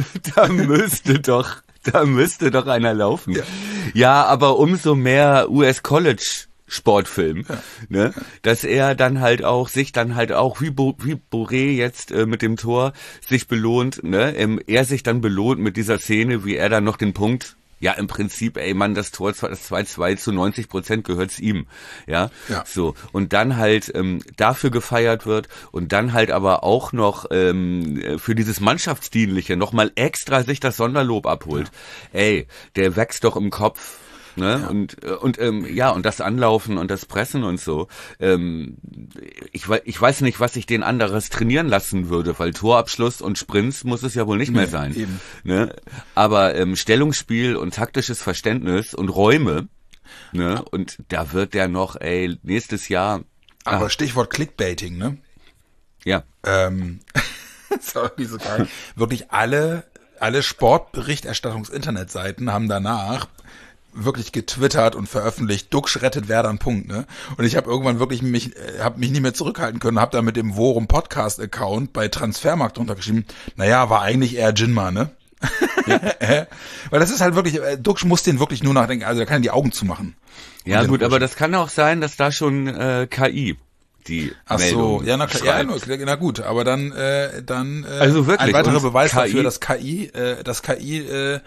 Da müsste doch einer laufen. Ja, aber umso mehr US-College-Sportfilm, ne, dass er dann halt auch, sich dann halt auch, wie Boré jetzt mit dem Tor sich belohnt, ne, er sich dann belohnt mit dieser Szene, wie er dann noch den Punkt, ja, im Prinzip, ey Mann, das Tor, das 2-2 zu 90% gehört's ihm, ja, so, und dann halt dafür gefeiert wird und dann halt aber auch noch für dieses Mannschaftsdienliche nochmal extra sich das Sonderlob abholt, ey, der wächst doch im Kopf, ne, und das Anlaufen und das Pressen und so, ich weiß nicht, was ich den anderes trainieren lassen würde, weil Torabschluss und Sprints muss es ja wohl nicht mehr sein, eben. Ne, aber Stellungsspiel und taktisches Verständnis und Räume, ne, und da wird der noch, nächstes Jahr. Aber Stichwort Clickbaiting, ne? Ja. Das ist auch nicht so geil. Wirklich alle Sportberichterstattungs-Internetseiten haben danach wirklich getwittert und veröffentlicht, Duxch rettet Werder einen Punkt, ne? Und ich habe irgendwann wirklich mich nicht mehr zurückhalten können, habe da mit dem Worum Podcast Account bei Transfermarkt drunter geschrieben, naja, war eigentlich eher Jinma, ne? Ja. Weil das ist halt wirklich, Duxch muss den wirklich nur nachdenken, also er kann die Augen zumachen. Ja gut, aber das kann auch sein, dass da schon KI die Ach Meldung so, ja, na gut, aber dann also wirklich, ein weiterer Beweis KI, dafür, dass KI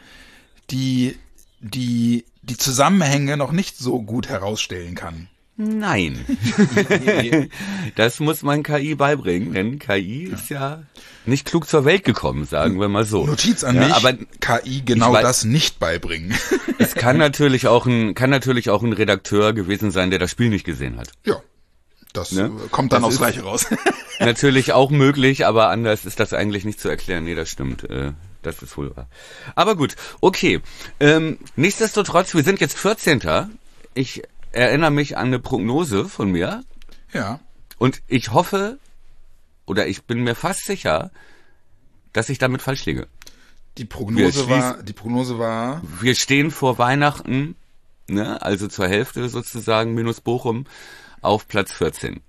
die Zusammenhänge noch nicht so gut herausstellen kann. Nein. Das muss man KI beibringen, denn KI ist ja nicht klug zur Welt gekommen, sagen wir mal so. Notiz an mich, aber KI das nicht beibringen. Es kann natürlich auch ein Redakteur gewesen sein, der das Spiel nicht gesehen hat. Ja. Das kommt dann aufs Gleiche raus. Natürlich auch möglich, aber anders ist das eigentlich nicht zu erklären. Nee, das stimmt. Das ist wohl wahr. Aber gut, okay. Nichtsdestotrotz, wir sind jetzt 14. Ich erinnere mich an eine Prognose von mir. Ja. Und ich hoffe, oder ich bin mir fast sicher, dass ich damit falsch liege. Die Prognose war... Wir stehen vor Weihnachten, ne, also zur Hälfte sozusagen, minus Bochum, auf Platz 14.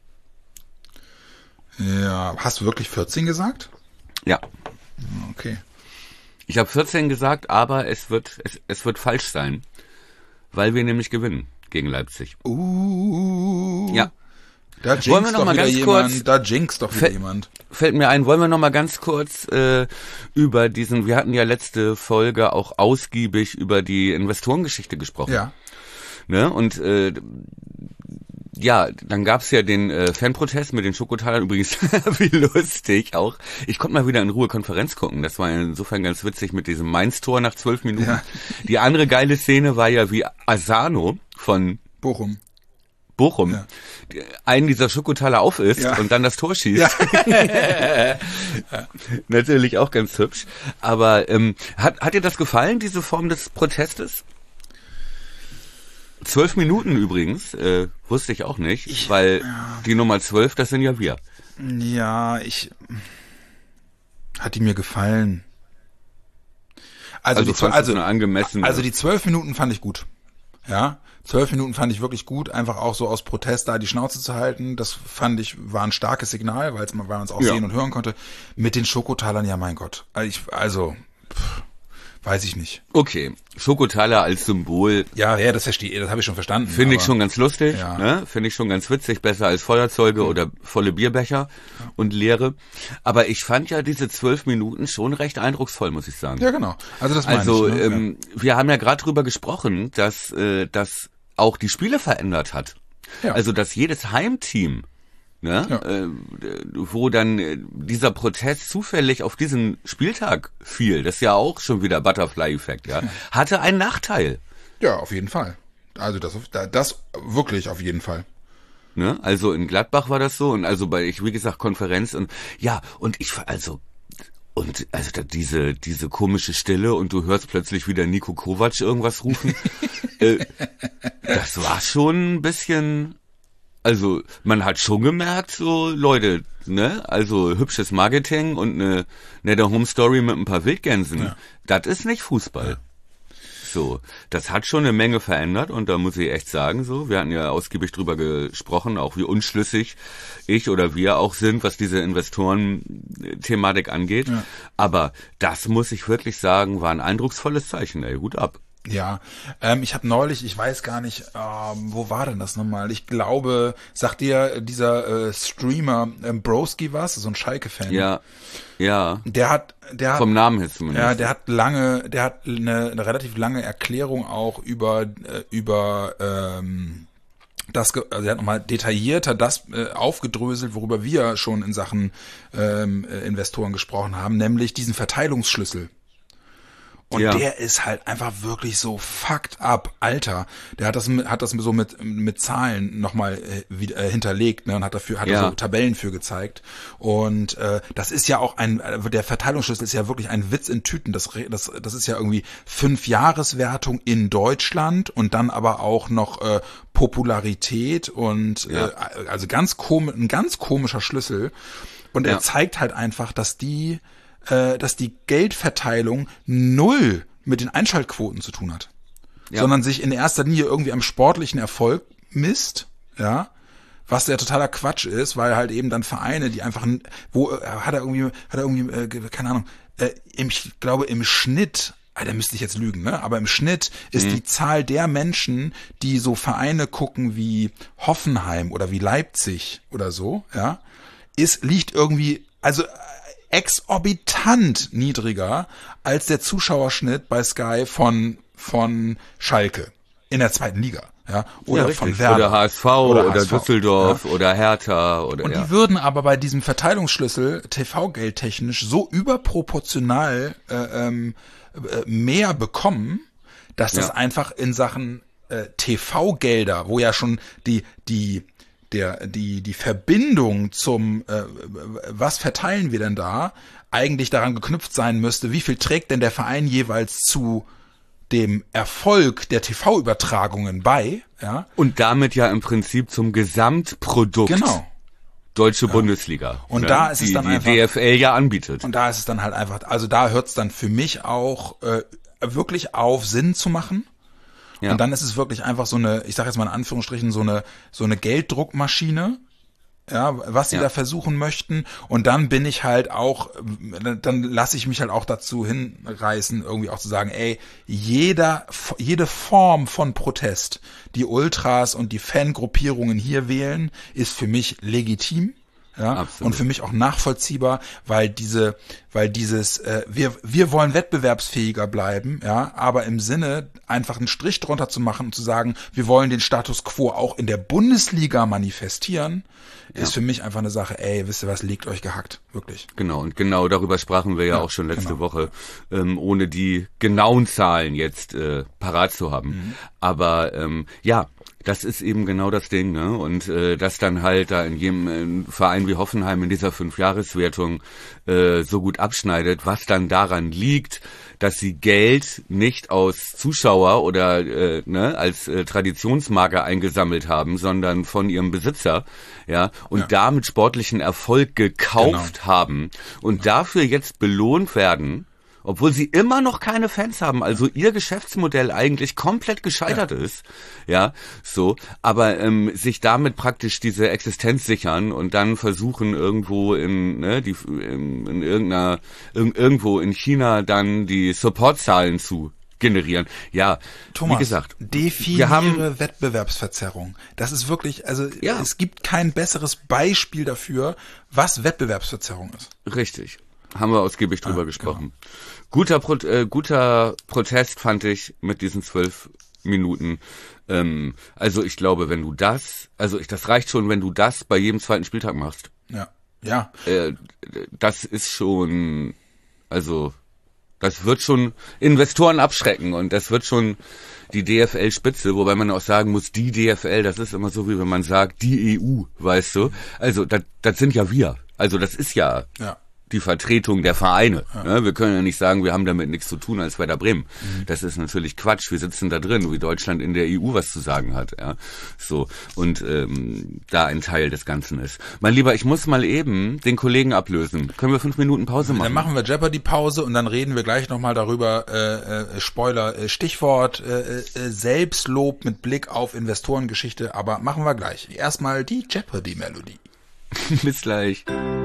Ja, hast du wirklich 14 gesagt? Ja. Okay. Ich habe 14 gesagt, aber es wird falsch sein, weil wir nämlich gewinnen gegen Leipzig. Ja. Da jinxt doch wieder jemand. Fällt mir ein, wollen wir noch mal ganz kurz über wir hatten ja letzte Folge auch ausgiebig über die Investorengeschichte gesprochen. Ja. Ne? Und ja, dann gab's ja den Fanprotest mit den Schokotalern. Übrigens, wie lustig auch. Ich konnte mal wieder in Ruhe Konferenz gucken. Das war insofern ganz witzig mit diesem Mainz-Tor nach 12 Minuten. Ja. Die andere geile Szene war ja, wie Asano von Bochum ja. einen dieser Schokotaler aufisst und dann das Tor schießt. Ja. Natürlich auch ganz hübsch. Aber hat dir das gefallen, diese Form des Protestes? 12 Minuten übrigens, wusste ich auch nicht, weil die Nummer 12, das sind ja wir. Ja, hat die mir gefallen. Also die 12 Minuten fand ich gut. Ja, 12 Minuten fand ich wirklich gut, einfach auch so aus Protest da die Schnauze zu halten. Das fand ich, war ein starkes Signal, weil man es auch sehen und hören konnte. Mit den Schokotalern, ja mein Gott. Weiß ich nicht. Okay, Schokotaler als Symbol. Ja, das verstehe, das habe ich schon verstanden. Finde ich schon ganz lustig, ne? Finde ich schon ganz witzig, besser als Feuerzeuge oder volle Bierbecher und leere. Aber ich fand ja diese 12 Minuten schon recht eindrucksvoll, muss ich sagen. Ja, genau. Also das meine ich. Ne? Wir haben ja gerade drüber gesprochen, dass das auch die Spiele verändert hat. Ja. Also dass jedes Heimteam, ne, wo dann dieser Protest zufällig auf diesen Spieltag fiel, das ist ja auch schon wieder Butterfly-Effekt, hatte einen Nachteil. Ja, auf jeden Fall. Also das wirklich auf jeden Fall. Ne? Also in Gladbach war das so und also wie gesagt, Konferenz und ja, und diese komische Stille und du hörst plötzlich wieder Niko Kovac irgendwas rufen. Das war schon ein bisschen, also man hat schon gemerkt, so Leute, ne, also hübsches Marketing und eine nette Home Story mit ein paar Wildgänsen, ja. Das ist nicht Fußball. Ja. So, das hat schon eine Menge verändert und da muss ich echt sagen, so, wir hatten ja ausgiebig drüber gesprochen, auch wie unschlüssig ich oder wir auch sind, was diese Investoren-Thematik angeht. Ja. Aber das muss ich wirklich sagen, war ein eindrucksvolles Zeichen, ey, Hut ab. Ja, ich habe neulich, ich weiß gar nicht, wo war denn das nochmal? Ich glaube, sagt dir dieser Streamer Broski was? So ein Schalke-Fan. Ja. Der hat vom Namen her zumindest. Ja, der hat eine relativ lange Erklärung auch über das, also er hat nochmal detaillierter das aufgedröselt, worüber wir schon in Sachen Investoren gesprochen haben, nämlich diesen Verteilungsschlüssel. Und ja. Der ist halt einfach wirklich so fucked up, Alter. Der hat das so mit Zahlen nochmal hinterlegt, ne, und hat er so Tabellen für gezeigt. Und das ist ja auch der Verteilungsschlüssel ist ja wirklich ein Witz in Tüten. Das ist ja irgendwie 5-Jahreswertung in Deutschland und dann aber auch noch Popularität und also ein ganz komischer Schlüssel. Und er zeigt halt einfach, dass die Geldverteilung null mit den Einschaltquoten zu tun hat, sondern sich in erster Linie irgendwie am sportlichen Erfolg misst, ja, was ja totaler Quatsch ist, weil halt eben dann Vereine, die einfach, hat er irgendwie, keine Ahnung, ich glaube im Schnitt, da müsste ich jetzt lügen, ne? Aber im Schnitt ist die Zahl der Menschen, die so Vereine gucken wie Hoffenheim oder wie Leipzig oder so, ja, liegt irgendwie, also exorbitant niedriger als der Zuschauerschnitt bei Sky von Schalke in der 2. Liga, ja, oder von Werder oder HSV oder Düsseldorf oder Hertha oder und die würden aber bei diesem Verteilungsschlüssel TV-geldtechnisch so überproportional mehr bekommen, dass das einfach in Sachen TV-Gelder, wo ja schon die Verbindung zum was verteilen wir denn da, eigentlich daran geknüpft sein müsste, wie viel trägt denn der Verein jeweils zu dem Erfolg der TV-Übertragungen bei, ja? Und damit ja im Prinzip zum Gesamtprodukt. Genau. Deutsche Bundesliga. Und da ist es dann einfach, die DFL ja anbietet. Und da ist es dann halt einfach, also da hört es dann für mich auch wirklich auf, Sinn zu machen. Ja. Und dann ist es wirklich einfach so eine, ich sage jetzt mal in Anführungsstrichen, so eine Gelddruckmaschine, ja, was sie da versuchen möchten. Und dann bin ich halt auch, dann lasse ich mich halt auch dazu hinreißen, irgendwie auch zu sagen, ey, jede Form von Protest, die Ultras und die Fangruppierungen hier wählen, ist für mich legitim. Ja, absolut. Und für mich auch nachvollziehbar, weil wir wollen wettbewerbsfähiger bleiben, ja, aber im Sinne einfach einen Strich drunter zu machen und zu sagen, wir wollen den Status quo auch in der Bundesliga manifestieren, ist für mich einfach eine Sache, ey, wisst ihr was, legt euch gehackt, wirklich. Genau, und genau darüber sprachen wir ja auch schon letzte Woche, ohne die genauen Zahlen jetzt parat zu haben. Mhm. Aber das ist eben genau das Ding, ne? Und das dann halt da in jedem Verein wie Hoffenheim in dieser 5-Jahreswertung so gut abschneidet, was dann daran liegt, dass sie Geld nicht aus Zuschauer oder als Traditionsmarke eingesammelt haben, sondern von ihrem Besitzer, ja, und damit sportlichen Erfolg gekauft haben und dafür jetzt belohnt werden, obwohl sie immer noch keine Fans haben, also ihr Geschäftsmodell eigentlich komplett gescheitert ist, ja, so, aber sich damit praktisch diese Existenz sichern und dann versuchen irgendwo irgendwo in China dann die Supportzahlen zu generieren. Ja, Thomas, wie gesagt, definiere Wettbewerbsverzerrung. Das ist wirklich, also es gibt kein besseres Beispiel dafür, was Wettbewerbsverzerrung ist. Richtig. Haben wir ausgiebig drüber gesprochen. Genau. Guter Protest fand ich mit diesen 12 Minuten. Also ich glaube, das reicht schon, wenn du das bei jedem zweiten Spieltag machst. Ja. Das ist schon, also Das wird schon Investoren abschrecken und das wird schon die DFL-Spitze, wobei man auch sagen muss, die DFL, das ist immer so, wie wenn man sagt, die EU, weißt du. Also das sind ja wir. Also das ist ja die Vertretung der Vereine. Ja. Wir können ja nicht sagen, wir haben damit nichts zu tun als Werder Bremen. Das ist natürlich Quatsch. Wir sitzen da drin, wie Deutschland in der EU was zu sagen hat. Ja. So, und da ein Teil des Ganzen ist. Mein Lieber, ich muss mal eben den Kollegen ablösen. Können wir 5 Minuten Pause machen? Dann machen wir Jeopardy-Pause und dann reden wir gleich nochmal darüber, Spoiler, Stichwort Selbstlob mit Blick auf Investorengeschichte, aber machen wir gleich. Erstmal die Jeopardy-Melodie. Bis gleich.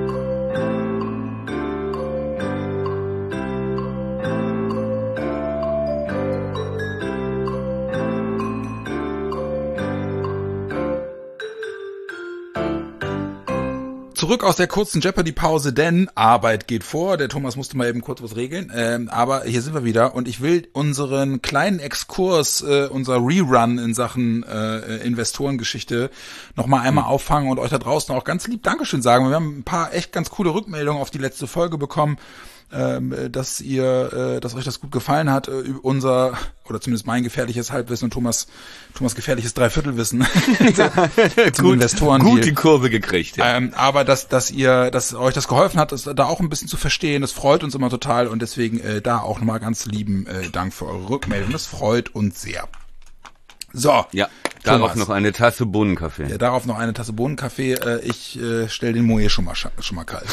Zurück aus der kurzen Jeopardy-Pause, denn Arbeit geht vor. Der Thomas musste mal eben kurz was regeln. Aber hier sind wir wieder und ich will unseren kleinen Exkurs, unser Rerun in Sachen Investorengeschichte noch mal einmal auffangen und euch da draußen auch ganz lieb Dankeschön sagen. Wir haben ein paar echt ganz coole Rückmeldungen auf die letzte Folge bekommen, dass euch das gut gefallen hat, unser, oder zumindest mein gefährliches Halbwissen und Thomas gefährliches Dreiviertelwissen zum Investoren. Gut die Kurve gekriegt. Ja. Aber dass euch das geholfen hat, das da auch ein bisschen zu verstehen, das freut uns immer total und deswegen da auch nochmal ganz lieben Dank für eure Rückmeldung. Das freut uns sehr. So. Ja, darauf noch eine Tasse Bohnenkaffee. Ja, darauf noch eine Tasse Bohnenkaffee. Ich stelle den Moe schon mal kalt.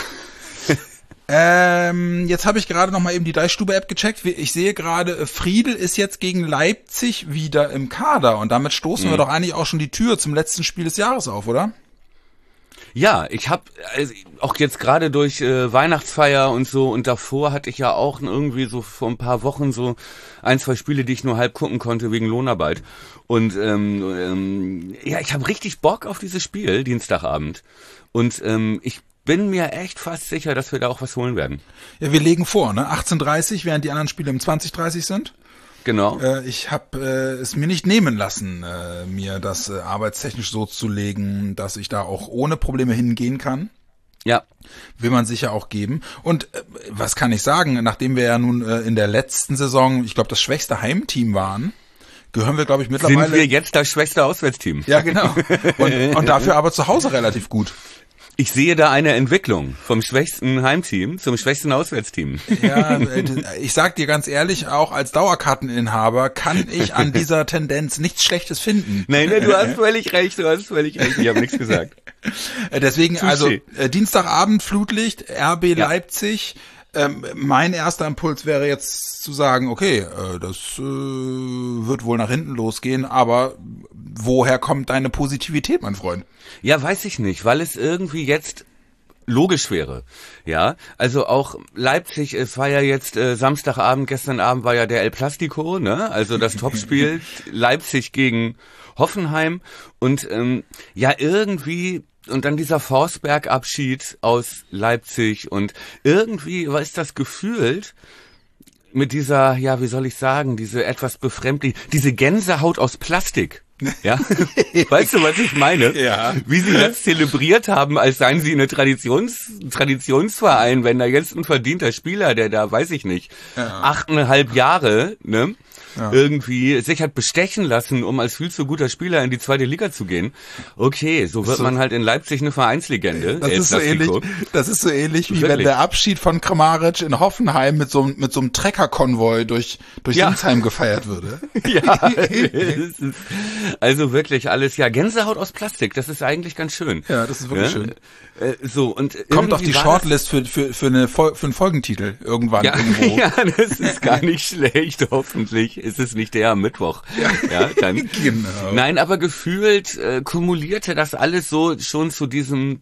Jetzt habe ich gerade noch mal eben die Deichstube-App gecheckt. Ich sehe gerade, Friedel ist jetzt gegen Leipzig wieder im Kader und damit stoßen wir doch eigentlich auch schon die Tür zum letzten Spiel des Jahres auf, oder? Ja, ich habe auch jetzt gerade durch Weihnachtsfeier und so und davor hatte ich ja auch irgendwie so vor ein paar Wochen so 1, 2 Spiele, die ich nur halb gucken konnte wegen Lohnarbeit. Und ja, ich habe richtig Bock auf dieses Spiel, Dienstagabend. Und ich bin mir echt fast sicher, dass wir da auch was holen werden. Ja, wir legen vor, ne? 18:30, während die anderen Spiele um 20:30 sind. Genau. Ich habe es mir nicht nehmen lassen, mir das arbeitstechnisch so zu legen, dass ich da auch ohne Probleme hingehen kann. Ja. Will man sicher auch geben. Und was kann ich sagen, nachdem wir ja nun in der letzten Saison, ich glaube, das schwächste Heimteam waren, gehören wir, glaube ich, mittlerweile... Sind wir jetzt das schwächste Auswärtsteam? Ja, genau. Und dafür aber zu Hause relativ gut. Ich sehe da eine Entwicklung vom schwächsten Heimteam zum schwächsten Auswärtsteam. Ja, ich sag dir ganz ehrlich, auch als Dauerkarteninhaber kann ich an dieser Tendenz nichts Schlechtes finden. Nein, du hast völlig recht, Ich habe nichts gesagt. Deswegen, also Dienstagabend Flutlicht, RB Leipzig. Mein erster Impuls wäre jetzt zu sagen, okay, das wird wohl nach hinten losgehen, aber woher kommt deine Positivität, mein Freund? Ja, weiß ich nicht, weil es irgendwie jetzt logisch wäre. Ja, also auch Leipzig, es war ja jetzt Samstagabend, gestern Abend war ja der El Plastico, ne? Also das Topspiel Leipzig gegen Hoffenheim und ja irgendwie und dann dieser Forsberg-Abschied aus Leipzig und irgendwie war es das gefühlt mit dieser, ja, wie soll ich sagen, diese etwas befremdlich, diese Gänsehaut aus Plastik. Ja, weißt du, was ich meine? Ja. Wie sie das zelebriert haben, als seien sie eine Traditionsverein, wenn da jetzt ein verdienter Spieler, der da, weiß ich nicht, 8,5 Jahre, ne, irgendwie sich hat bestechen lassen, um als viel zu guter Spieler in die 2. Liga zu gehen. Okay, so wird man halt in Leipzig eine Vereinslegende. Das ist so ähnlich wie wenn der Abschied von Kramaric in Hoffenheim mit so einem Treckerkonvoi durch Sinsheim gefeiert würde. Ja, also wirklich alles, ja, Gänsehaut aus Plastik, das ist eigentlich ganz schön. Ja, das ist wirklich schön. So, und kommt auf die Shortlist für einen Folgentitel irgendwann irgendwo. Ja, das ist gar nicht schlecht, hoffentlich ist es nicht der am Mittwoch. Ja, dann. Genau. Nein, aber gefühlt kumulierte das alles so schon zu diesem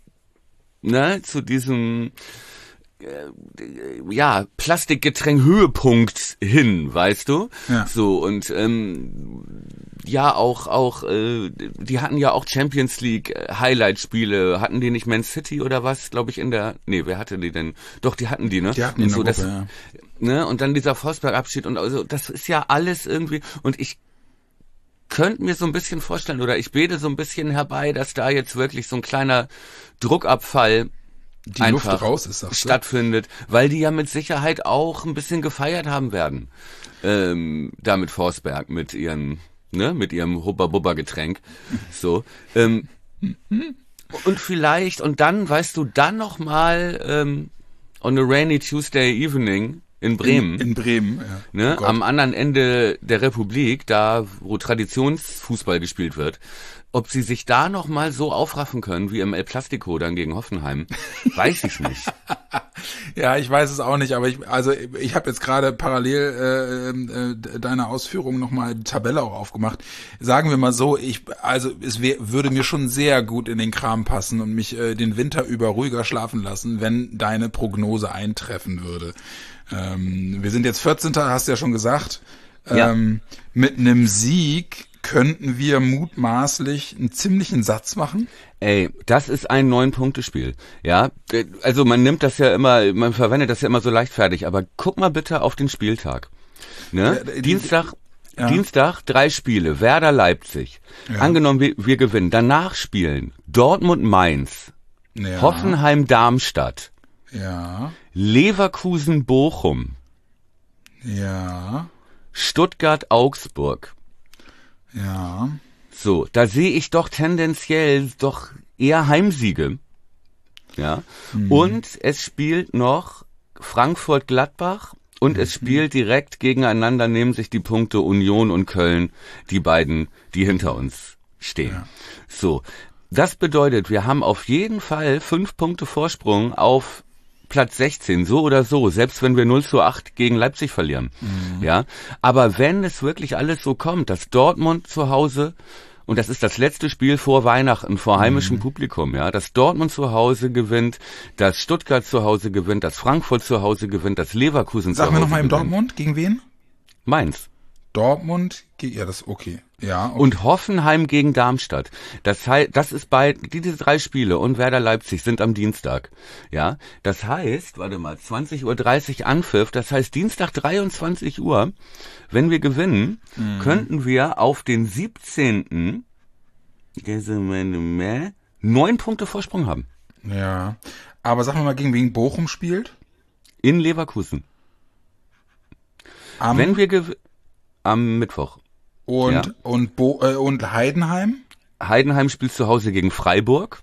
ja, Plastikgetränk-Höhepunkt hin, weißt du? Ja. So, und ja, auch die hatten ja auch Champions League Highlight-Spiele. Hatten die nicht Man City oder was, glaube ich, wer hatte die denn? Doch, die hatten die, ne? Die hatten die in der Gruppe, ja. Ne? Und dann dieser Forsberg-Abschied und also das ist ja alles irgendwie, und ich könnte mir so ein bisschen vorstellen, oder ich bete so ein bisschen herbei, dass da jetzt wirklich so ein kleiner Druckabfall Die einfach Luft raus ist, sagst du? stattfindet, weil die ja mit Sicherheit auch ein bisschen gefeiert haben werden. Da mit Forsberg, mit ihrem Hubba-Bubba-Getränk. So. Und vielleicht, und dann, weißt du, dann nochmal on a rainy Tuesday evening in Bremen. In Bremen, ja. Ne, Oh am anderen Ende der Republik, da wo Traditionsfußball gespielt wird, ob sie sich da nochmal so aufraffen können wie im El Plastico dann gegen Hoffenheim, weiß ich nicht. Ja, ich weiß es auch nicht, aber ich habe jetzt gerade parallel deiner Ausführungen nochmal die Tabelle auch aufgemacht. Sagen wir mal so, würde mir schon sehr gut in den Kram passen und mich den Winter über ruhiger schlafen lassen, wenn deine Prognose eintreffen würde. Wir sind jetzt 14. hast du ja schon gesagt. Ja. Mit einem Sieg könnten wir mutmaßlich einen ziemlichen Satz machen. Ey, das ist ein 9-Punkte-Spiel. Ja, also man verwendet das ja immer so leichtfertig, aber guck mal bitte auf den Spieltag. Ne? Dienstag 3 Spiele, Werder Leipzig. Ja. Angenommen, wir gewinnen. Danach spielen Dortmund Mainz, Hoffenheim Darmstadt, Leverkusen Bochum, Stuttgart Augsburg. Ja. So, da sehe ich doch tendenziell doch eher Heimsiege. Ja. Und es spielt noch Frankfurt-Gladbach und es spielt direkt gegeneinander, nehmen sich die Punkte Union und Köln, die beiden, die hinter uns stehen. Ja. So. Das bedeutet, wir haben auf jeden Fall 5 Punkte Vorsprung auf Platz 16, so oder so, selbst wenn wir 0:8 gegen Leipzig verlieren. Ja, aber wenn es wirklich alles so kommt, dass Dortmund zu Hause, und das ist das letzte Spiel vor Weihnachten, vor heimischem Publikum, ja, dass Dortmund zu Hause gewinnt, dass Stuttgart zu Hause gewinnt, dass Frankfurt zu Hause gewinnt, dass Leverkusen zu Hause gewinnt. Sag mir nochmal im Dortmund, gegen wen? Mainz. Dortmund, ja, das ist okay. Ja, okay. Und Hoffenheim gegen Darmstadt. Das heißt, diese 3 Spiele und Werder Leipzig sind am Dienstag. Ja, das heißt, 20:30 Uhr Anpfiff, das heißt Dienstag 23 Uhr, wenn wir gewinnen, könnten wir auf den 17. 9 Punkte Vorsprung haben. Ja, aber sag mal, gegen wen Bochum spielt? In Leverkusen. Am Mittwoch. Und Heidenheim? Heidenheim spielt zu Hause gegen Freiburg.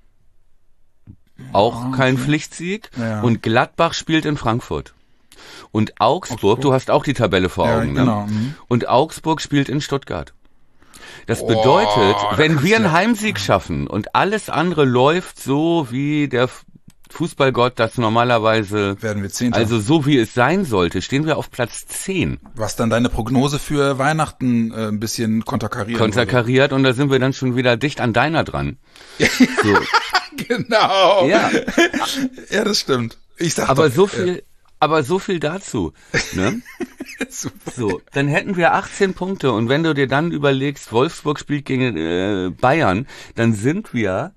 Auch kein Pflichtsieg. Ja. Und Gladbach spielt in Frankfurt. Und Augsburg, du hast auch die Tabelle vor Augen, genau. Ne? Und Augsburg spielt in Stuttgart. Das bedeutet, wenn wir einen Heimsieg schaffen und alles andere läuft so, wie der Fußballgott das normalerweise, werden wir 10. Also so wie es sein sollte, stehen wir auf Platz 10. Was dann deine Prognose für Weihnachten ein bisschen konterkariert und da sind wir dann schon wieder dicht an deiner dran. So. Genau. Ja. Ja, das stimmt. Ich sag aber so viel dazu, ne? Super. So, dann hätten wir 18 Punkte und wenn du dir dann überlegst, Wolfsburg spielt gegen Bayern, dann sind wir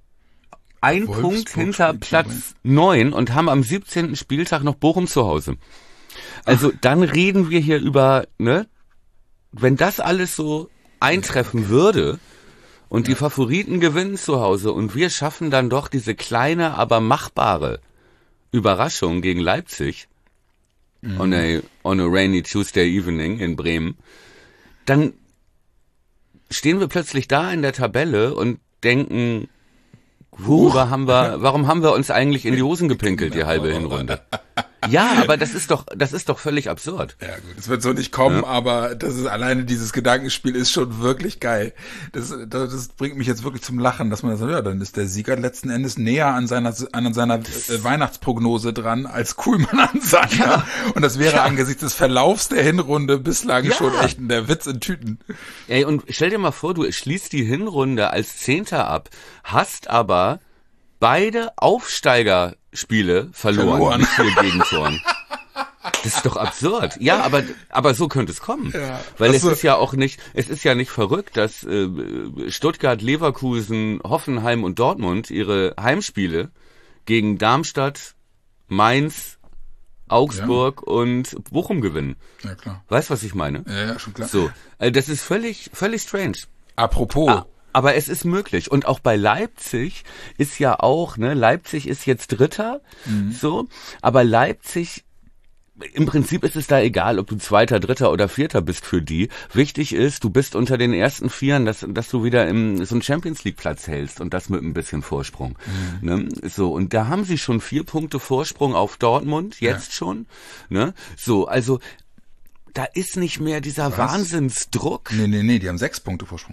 ein Punkt hinter Platz 9 und haben am 17. Spieltag noch Bochum zu Hause. Also dann reden wir hier über, ne, wenn das alles so eintreffen würde und die Favoriten gewinnen zu Hause und wir schaffen dann doch diese kleine, aber machbare Überraschung gegen Leipzig on a rainy Tuesday evening in Bremen, dann stehen wir plötzlich da in der Tabelle und denken, warum haben wir uns eigentlich in die Hosen gepinkelt, die halbe Hinrunde? Ja, aber das ist doch völlig absurd. Ja gut, es wird so nicht kommen, aber das ist alleine dieses Gedankenspiel ist schon wirklich geil. Das bringt mich jetzt wirklich zum Lachen, dass man sagt, ja, dann ist der Sieger letzten Endes näher an seiner Weihnachtsprognose dran als Kuhlmann an seiner. Ja. Und das wäre angesichts des Verlaufs der Hinrunde bislang schon echt der Witz in Tüten. Ey, und stell dir mal vor, du schließt die Hinrunde als 10. ab, hast aber beide Aufsteigerspiele verloren. Mit 4 Gegentoren. Das ist doch absurd. Ja, aber so könnte es kommen. Ja, weil es ist ja nicht verrückt, dass Stuttgart, Leverkusen, Hoffenheim und Dortmund ihre Heimspiele gegen Darmstadt, Mainz, Augsburg und Bochum gewinnen. Ja, klar. Weißt du, was ich meine? Ja, schon klar. So, das ist völlig strange. Apropos. Aber es ist möglich. Und auch bei Leipzig ist ja auch, ne, Leipzig ist jetzt Dritter, so, aber Leipzig, im Prinzip ist es da egal, ob du Zweiter, Dritter oder Vierter bist für die. Wichtig ist, du bist unter den ersten Vieren, dass du wieder so einen Champions-League-Platz hältst und das mit ein bisschen Vorsprung. Ne? So, und da haben sie schon 4 Punkte Vorsprung auf Dortmund, jetzt schon. Ne? So, also da ist nicht mehr dieser Wahnsinnsdruck. Nee, die haben 6 Punkte Vorsprung.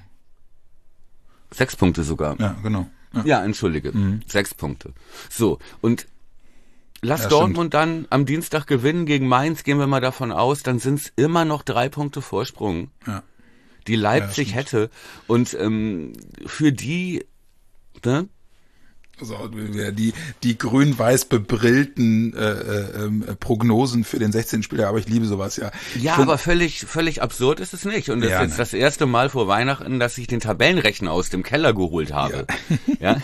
6 Punkte sogar. Ja, genau. Ja, entschuldige. 6 Punkte. So, und lass Ja, Dortmund dann am Dienstag gewinnen gegen Mainz, gehen wir mal davon aus, dann sind es immer noch 3 Punkte Vorsprung, die Leipzig hätte. Und für die, ne? So, die grün-weiß bebrillten Prognosen für den 16. Spieler, aber ich liebe sowas, ja. Ja, aber völlig absurd ist es nicht. Und das ist jetzt das erste Mal vor Weihnachten, dass ich den Tabellenrechner aus dem Keller geholt habe. Ja.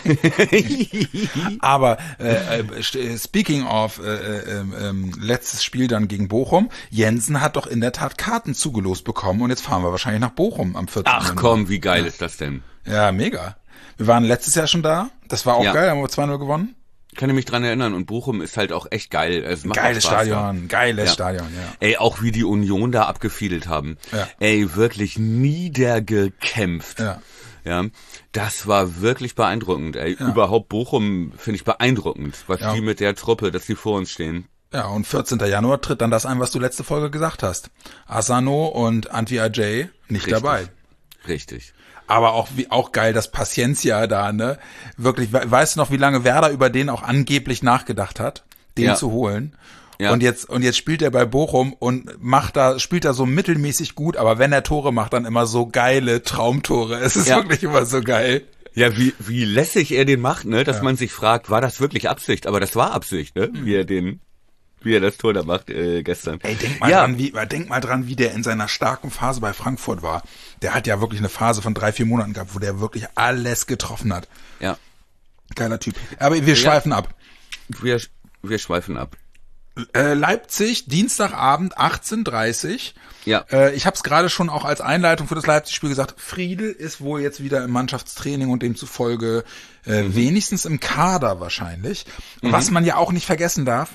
Aber speaking of letztes Spiel dann gegen Bochum, Jensen hat doch in der Tat Karten zugelost bekommen und jetzt fahren wir wahrscheinlich nach Bochum am 14. Ach komm, wie geil ist das denn? Ja, mega. Wir waren letztes Jahr schon da. Das war auch geil, haben wir 2-0 gewonnen. Kann ich mich dran erinnern. Und Bochum ist halt auch echt geil. Es macht geiles Spaß, Stadion, geiles Stadion, ja. Ey, auch wie die Union da abgefiedelt haben. Ja. Ey, wirklich niedergekämpft. Ja, das war wirklich beeindruckend. Ey, überhaupt Bochum finde ich beeindruckend, was die mit der Truppe, dass die vor uns stehen. Ja, und 14. Januar tritt dann das ein, was du letzte Folge gesagt hast. Asano und Antwi Ajay nicht dabei. Richtig. Aber auch geil, dass Paciencia da, ne? Wirklich, weißt du noch, wie lange Werder über den auch angeblich nachgedacht hat, den zu holen? Ja. Und jetzt spielt er bei Bochum und spielt da so mittelmäßig gut, aber wenn er Tore macht, dann immer so geile Traumtore. Es ist wirklich immer so geil. Ja, wie lässig er den macht, ne? Dass man sich fragt, war das wirklich Absicht? Aber das war Absicht, ne? Wie er das Tor da macht gestern. Ey, denk mal dran, wie der in seiner starken Phase bei Frankfurt war. Der hat ja wirklich eine Phase von 3-4 Monaten gehabt, wo der wirklich alles getroffen hat. Ja. Geiler Typ. Aber wir schweifen ab. Wir schweifen ab. Leipzig, Dienstagabend, 18:30. Ja. Ich habe es gerade schon auch als Einleitung für das Leipzig-Spiel gesagt. Friedel ist wohl jetzt wieder im Mannschaftstraining und demzufolge wenigstens im Kader wahrscheinlich. Was man ja auch nicht vergessen darf,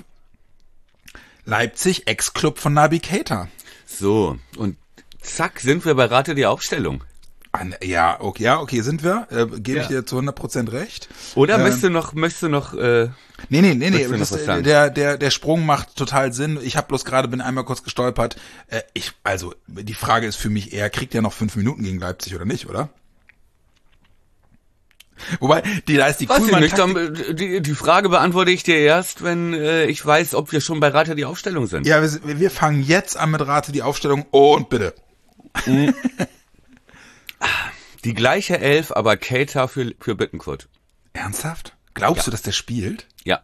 Leipzig, Ex-Club von Naby Keita. So, und zack, sind wir bei Rate die Aufstellung. Ja, okay, sind wir. Gebe ich dir zu 100% recht. Oder möchtest du noch Nee. Der Sprung macht total Sinn. Ich habe bin einmal kurz gestolpert. Die Frage ist für mich eher, kriegt er noch 5 Minuten gegen Leipzig oder nicht, oder? Wobei, da ist die Kuhlmann-Taktik. Die Frage beantworte ich dir erst, wenn ich weiß, ob wir schon bei Rate die Aufstellung sind. Ja, wir fangen jetzt an mit Rate die Aufstellung und bitte. Die gleiche 11, aber Keita für Bittencourt. Ernsthaft? Glaubst du, dass der spielt? Ja.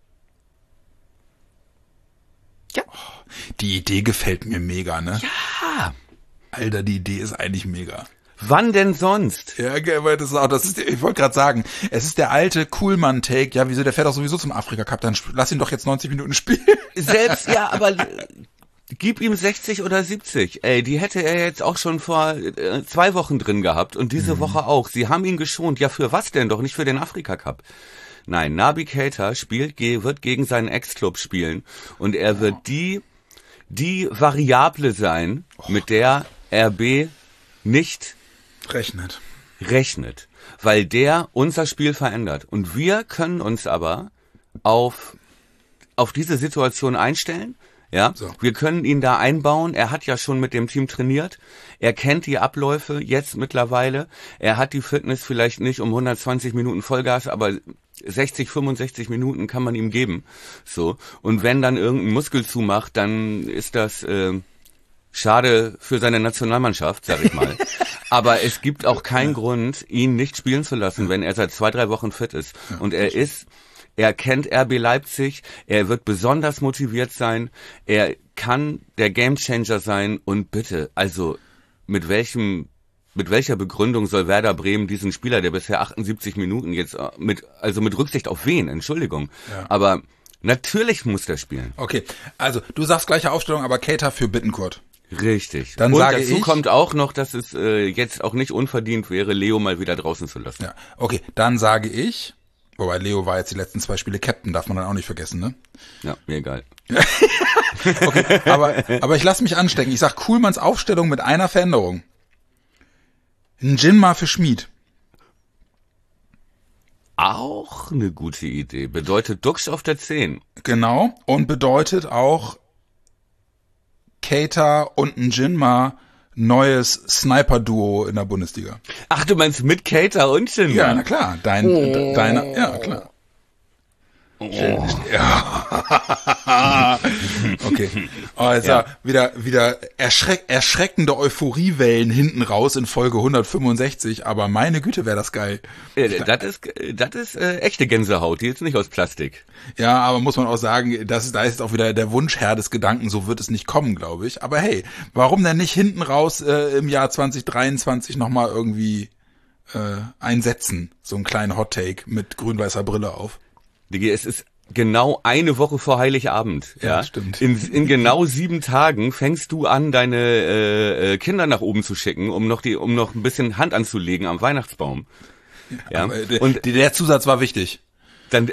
Ja. Oh, die Idee gefällt mir mega, ne? Ja. Alter, die Idee ist eigentlich mega. Wann denn sonst? Ja, aber ich wollte gerade sagen, es ist der alte Kuhlmann-Take, ja, wieso, der fährt doch sowieso zum Afrika-Cup, dann lass ihn doch jetzt 90 Minuten spielen. Selbst, ja, aber gib ihm 60 oder 70. Ey, die hätte er jetzt auch schon vor 2 Wochen drin gehabt und diese Woche auch. Sie haben ihn geschont. Ja, für was denn? Doch nicht für den Afrika-Cup. Nein, Naby Keita wird gegen seinen Ex-Club spielen und er wird die Variable sein, mit der RB nicht rechnet, weil der unser Spiel verändert. Und wir können uns aber auf diese Situation einstellen. Ja, so. Wir können ihn da einbauen. Er hat ja schon mit dem Team trainiert. Er kennt die Abläufe jetzt mittlerweile. Er hat die Fitness vielleicht nicht um 120 Minuten Vollgas, aber 60, 65 Minuten kann man ihm geben. So. Und wenn dann irgendein Muskel zumacht, dann ist das schade für seine Nationalmannschaft, sag ich mal. Aber es gibt auch keinen Grund, ihn nicht spielen zu lassen, wenn er seit 2-3 Wochen fit ist. Und er kennt RB Leipzig, er wird besonders motiviert sein, er kann der Gamechanger sein und bitte, also mit welcher Begründung soll Werder Bremen diesen Spieler, der bisher 78 Minuten jetzt mit Rücksicht auf wen, Entschuldigung, aber natürlich muss der spielen. Okay, also du sagst gleiche Aufstellung, aber Keita für Bittencourt. Richtig. Dann und sage dazu ich, kommt auch noch, dass es jetzt auch nicht unverdient wäre, Leo mal wieder draußen zu lassen. Ja, okay, dann sage ich, wobei Leo war jetzt die letzten 2 Spiele Captain, darf man dann auch nicht vergessen, ne? Ja, mir egal. Okay, aber ich lasse mich anstecken. Ich sag Kuhlmanns Aufstellung mit einer Veränderung. Ein Jinma für Schmied. Auch eine gute Idee. Bedeutet Duxch auf der 10. Genau. Und bedeutet auch Keita und ein Jinma neues Sniper-Duo in der Bundesliga. Ach, du meinst mit Keita und Jinma? Ja, na klar. Deiner, ja, klar. Ja. Okay. Oh, jetzt ja. Wieder erschreckende Euphoriewellen hinten raus in Folge 165, aber meine Güte, wäre das geil. Das ist echte Gänsehaut, die ist nicht aus Plastik. Ja, aber muss man auch sagen, da ist jetzt auch wieder der Wunschherr des Gedanken, so wird es nicht kommen, glaube ich. Aber hey, warum denn nicht hinten raus im Jahr 2023 nochmal irgendwie einsetzen? So einen kleinen Hot-Take mit grün-weißer Brille auf. Digi, es ist genau eine Woche vor Heiligabend. Ja, stimmt. In genau 7 Tagen fängst du an, deine Kinder nach oben zu schicken, um noch ein bisschen Hand anzulegen am Weihnachtsbaum. Ja. Und der Zusatz war wichtig. Dann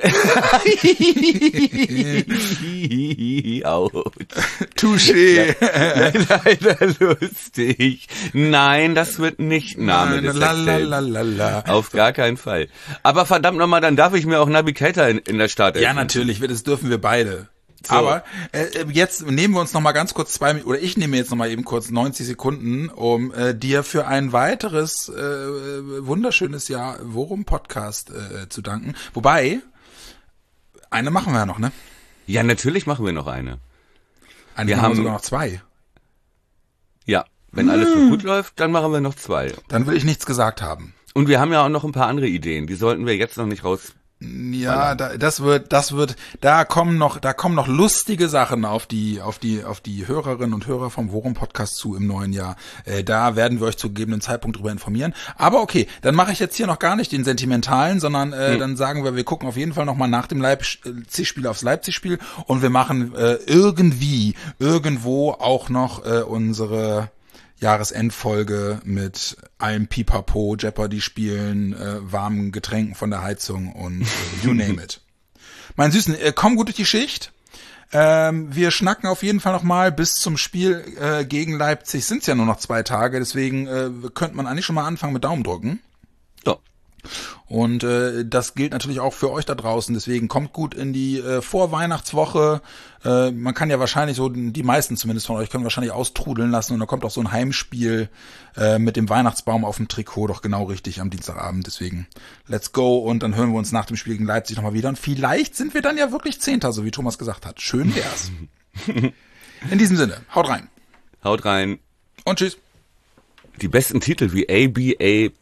Touché. Leider lustig. Nein, das wird nicht Name des Sextapes. Auf gar keinen Fall. Aber verdammt nochmal, dann darf ich mir auch Naby Keita in der Startelf. Ja, natürlich, das dürfen wir beide. So. Aber jetzt nehmen wir uns noch mal ganz kurz ich nehme jetzt noch mal eben kurz 90 Sekunden, um dir für ein weiteres wunderschönes Jahr Worum Podcast zu danken. Wobei, eine machen wir ja noch, ne? Ja, natürlich machen wir noch eine. Wir haben sogar noch 2. Ja, wenn alles so gut läuft, dann machen wir noch 2. Dann will ich nichts gesagt haben. Und wir haben ja auch noch ein paar andere Ideen, die sollten wir jetzt noch nicht raus. Ja, da kommen noch lustige Sachen auf die Hörerinnen und Hörer vom Worum Podcast zu im neuen Jahr. Da werden wir euch zu gegebenen Zeitpunkt drüber informieren. Aber okay, dann mache ich jetzt hier noch gar nicht den sentimentalen, sondern dann sagen wir gucken auf jeden Fall noch mal nach dem Leipzig-Spiel aufs Leipzig-Spiel und wir machen irgendwo auch noch unsere Jahresendfolge mit allem Pipapo, Jeopardy-Spielen, warmen Getränken von der Heizung und you name it. Mein Süßen, komm gut durch die Schicht. Wir schnacken auf jeden Fall noch mal bis zum Spiel gegen Leipzig. Sind's ja nur noch 2 Tage, deswegen könnte man eigentlich schon mal anfangen mit Daumen drücken. Ja. Und das gilt natürlich auch für euch da draußen. Deswegen kommt gut in die Vorweihnachtswoche. Man kann ja wahrscheinlich so, die meisten zumindest von euch können wahrscheinlich austrudeln lassen. Und dann kommt auch so ein Heimspiel mit dem Weihnachtsbaum auf dem Trikot doch genau richtig am Dienstagabend. Deswegen let's go. Und dann hören wir uns nach dem Spiel gegen Leipzig nochmal wieder. Und vielleicht sind wir dann ja wirklich 10., so wie Thomas gesagt hat. Schön wär's. In diesem Sinne, haut rein. Haut rein. Und tschüss. Die besten Titel wie ABAB,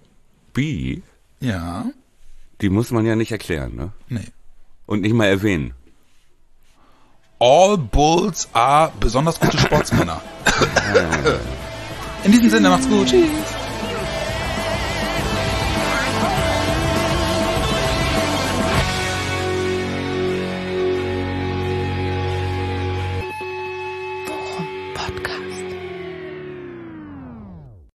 ja, die muss man ja nicht erklären, ne? Nee. Und nicht mal erwähnen. All Bulls are besonders gute Sportsmänner. In diesem Sinne, macht's gut. Tschüss.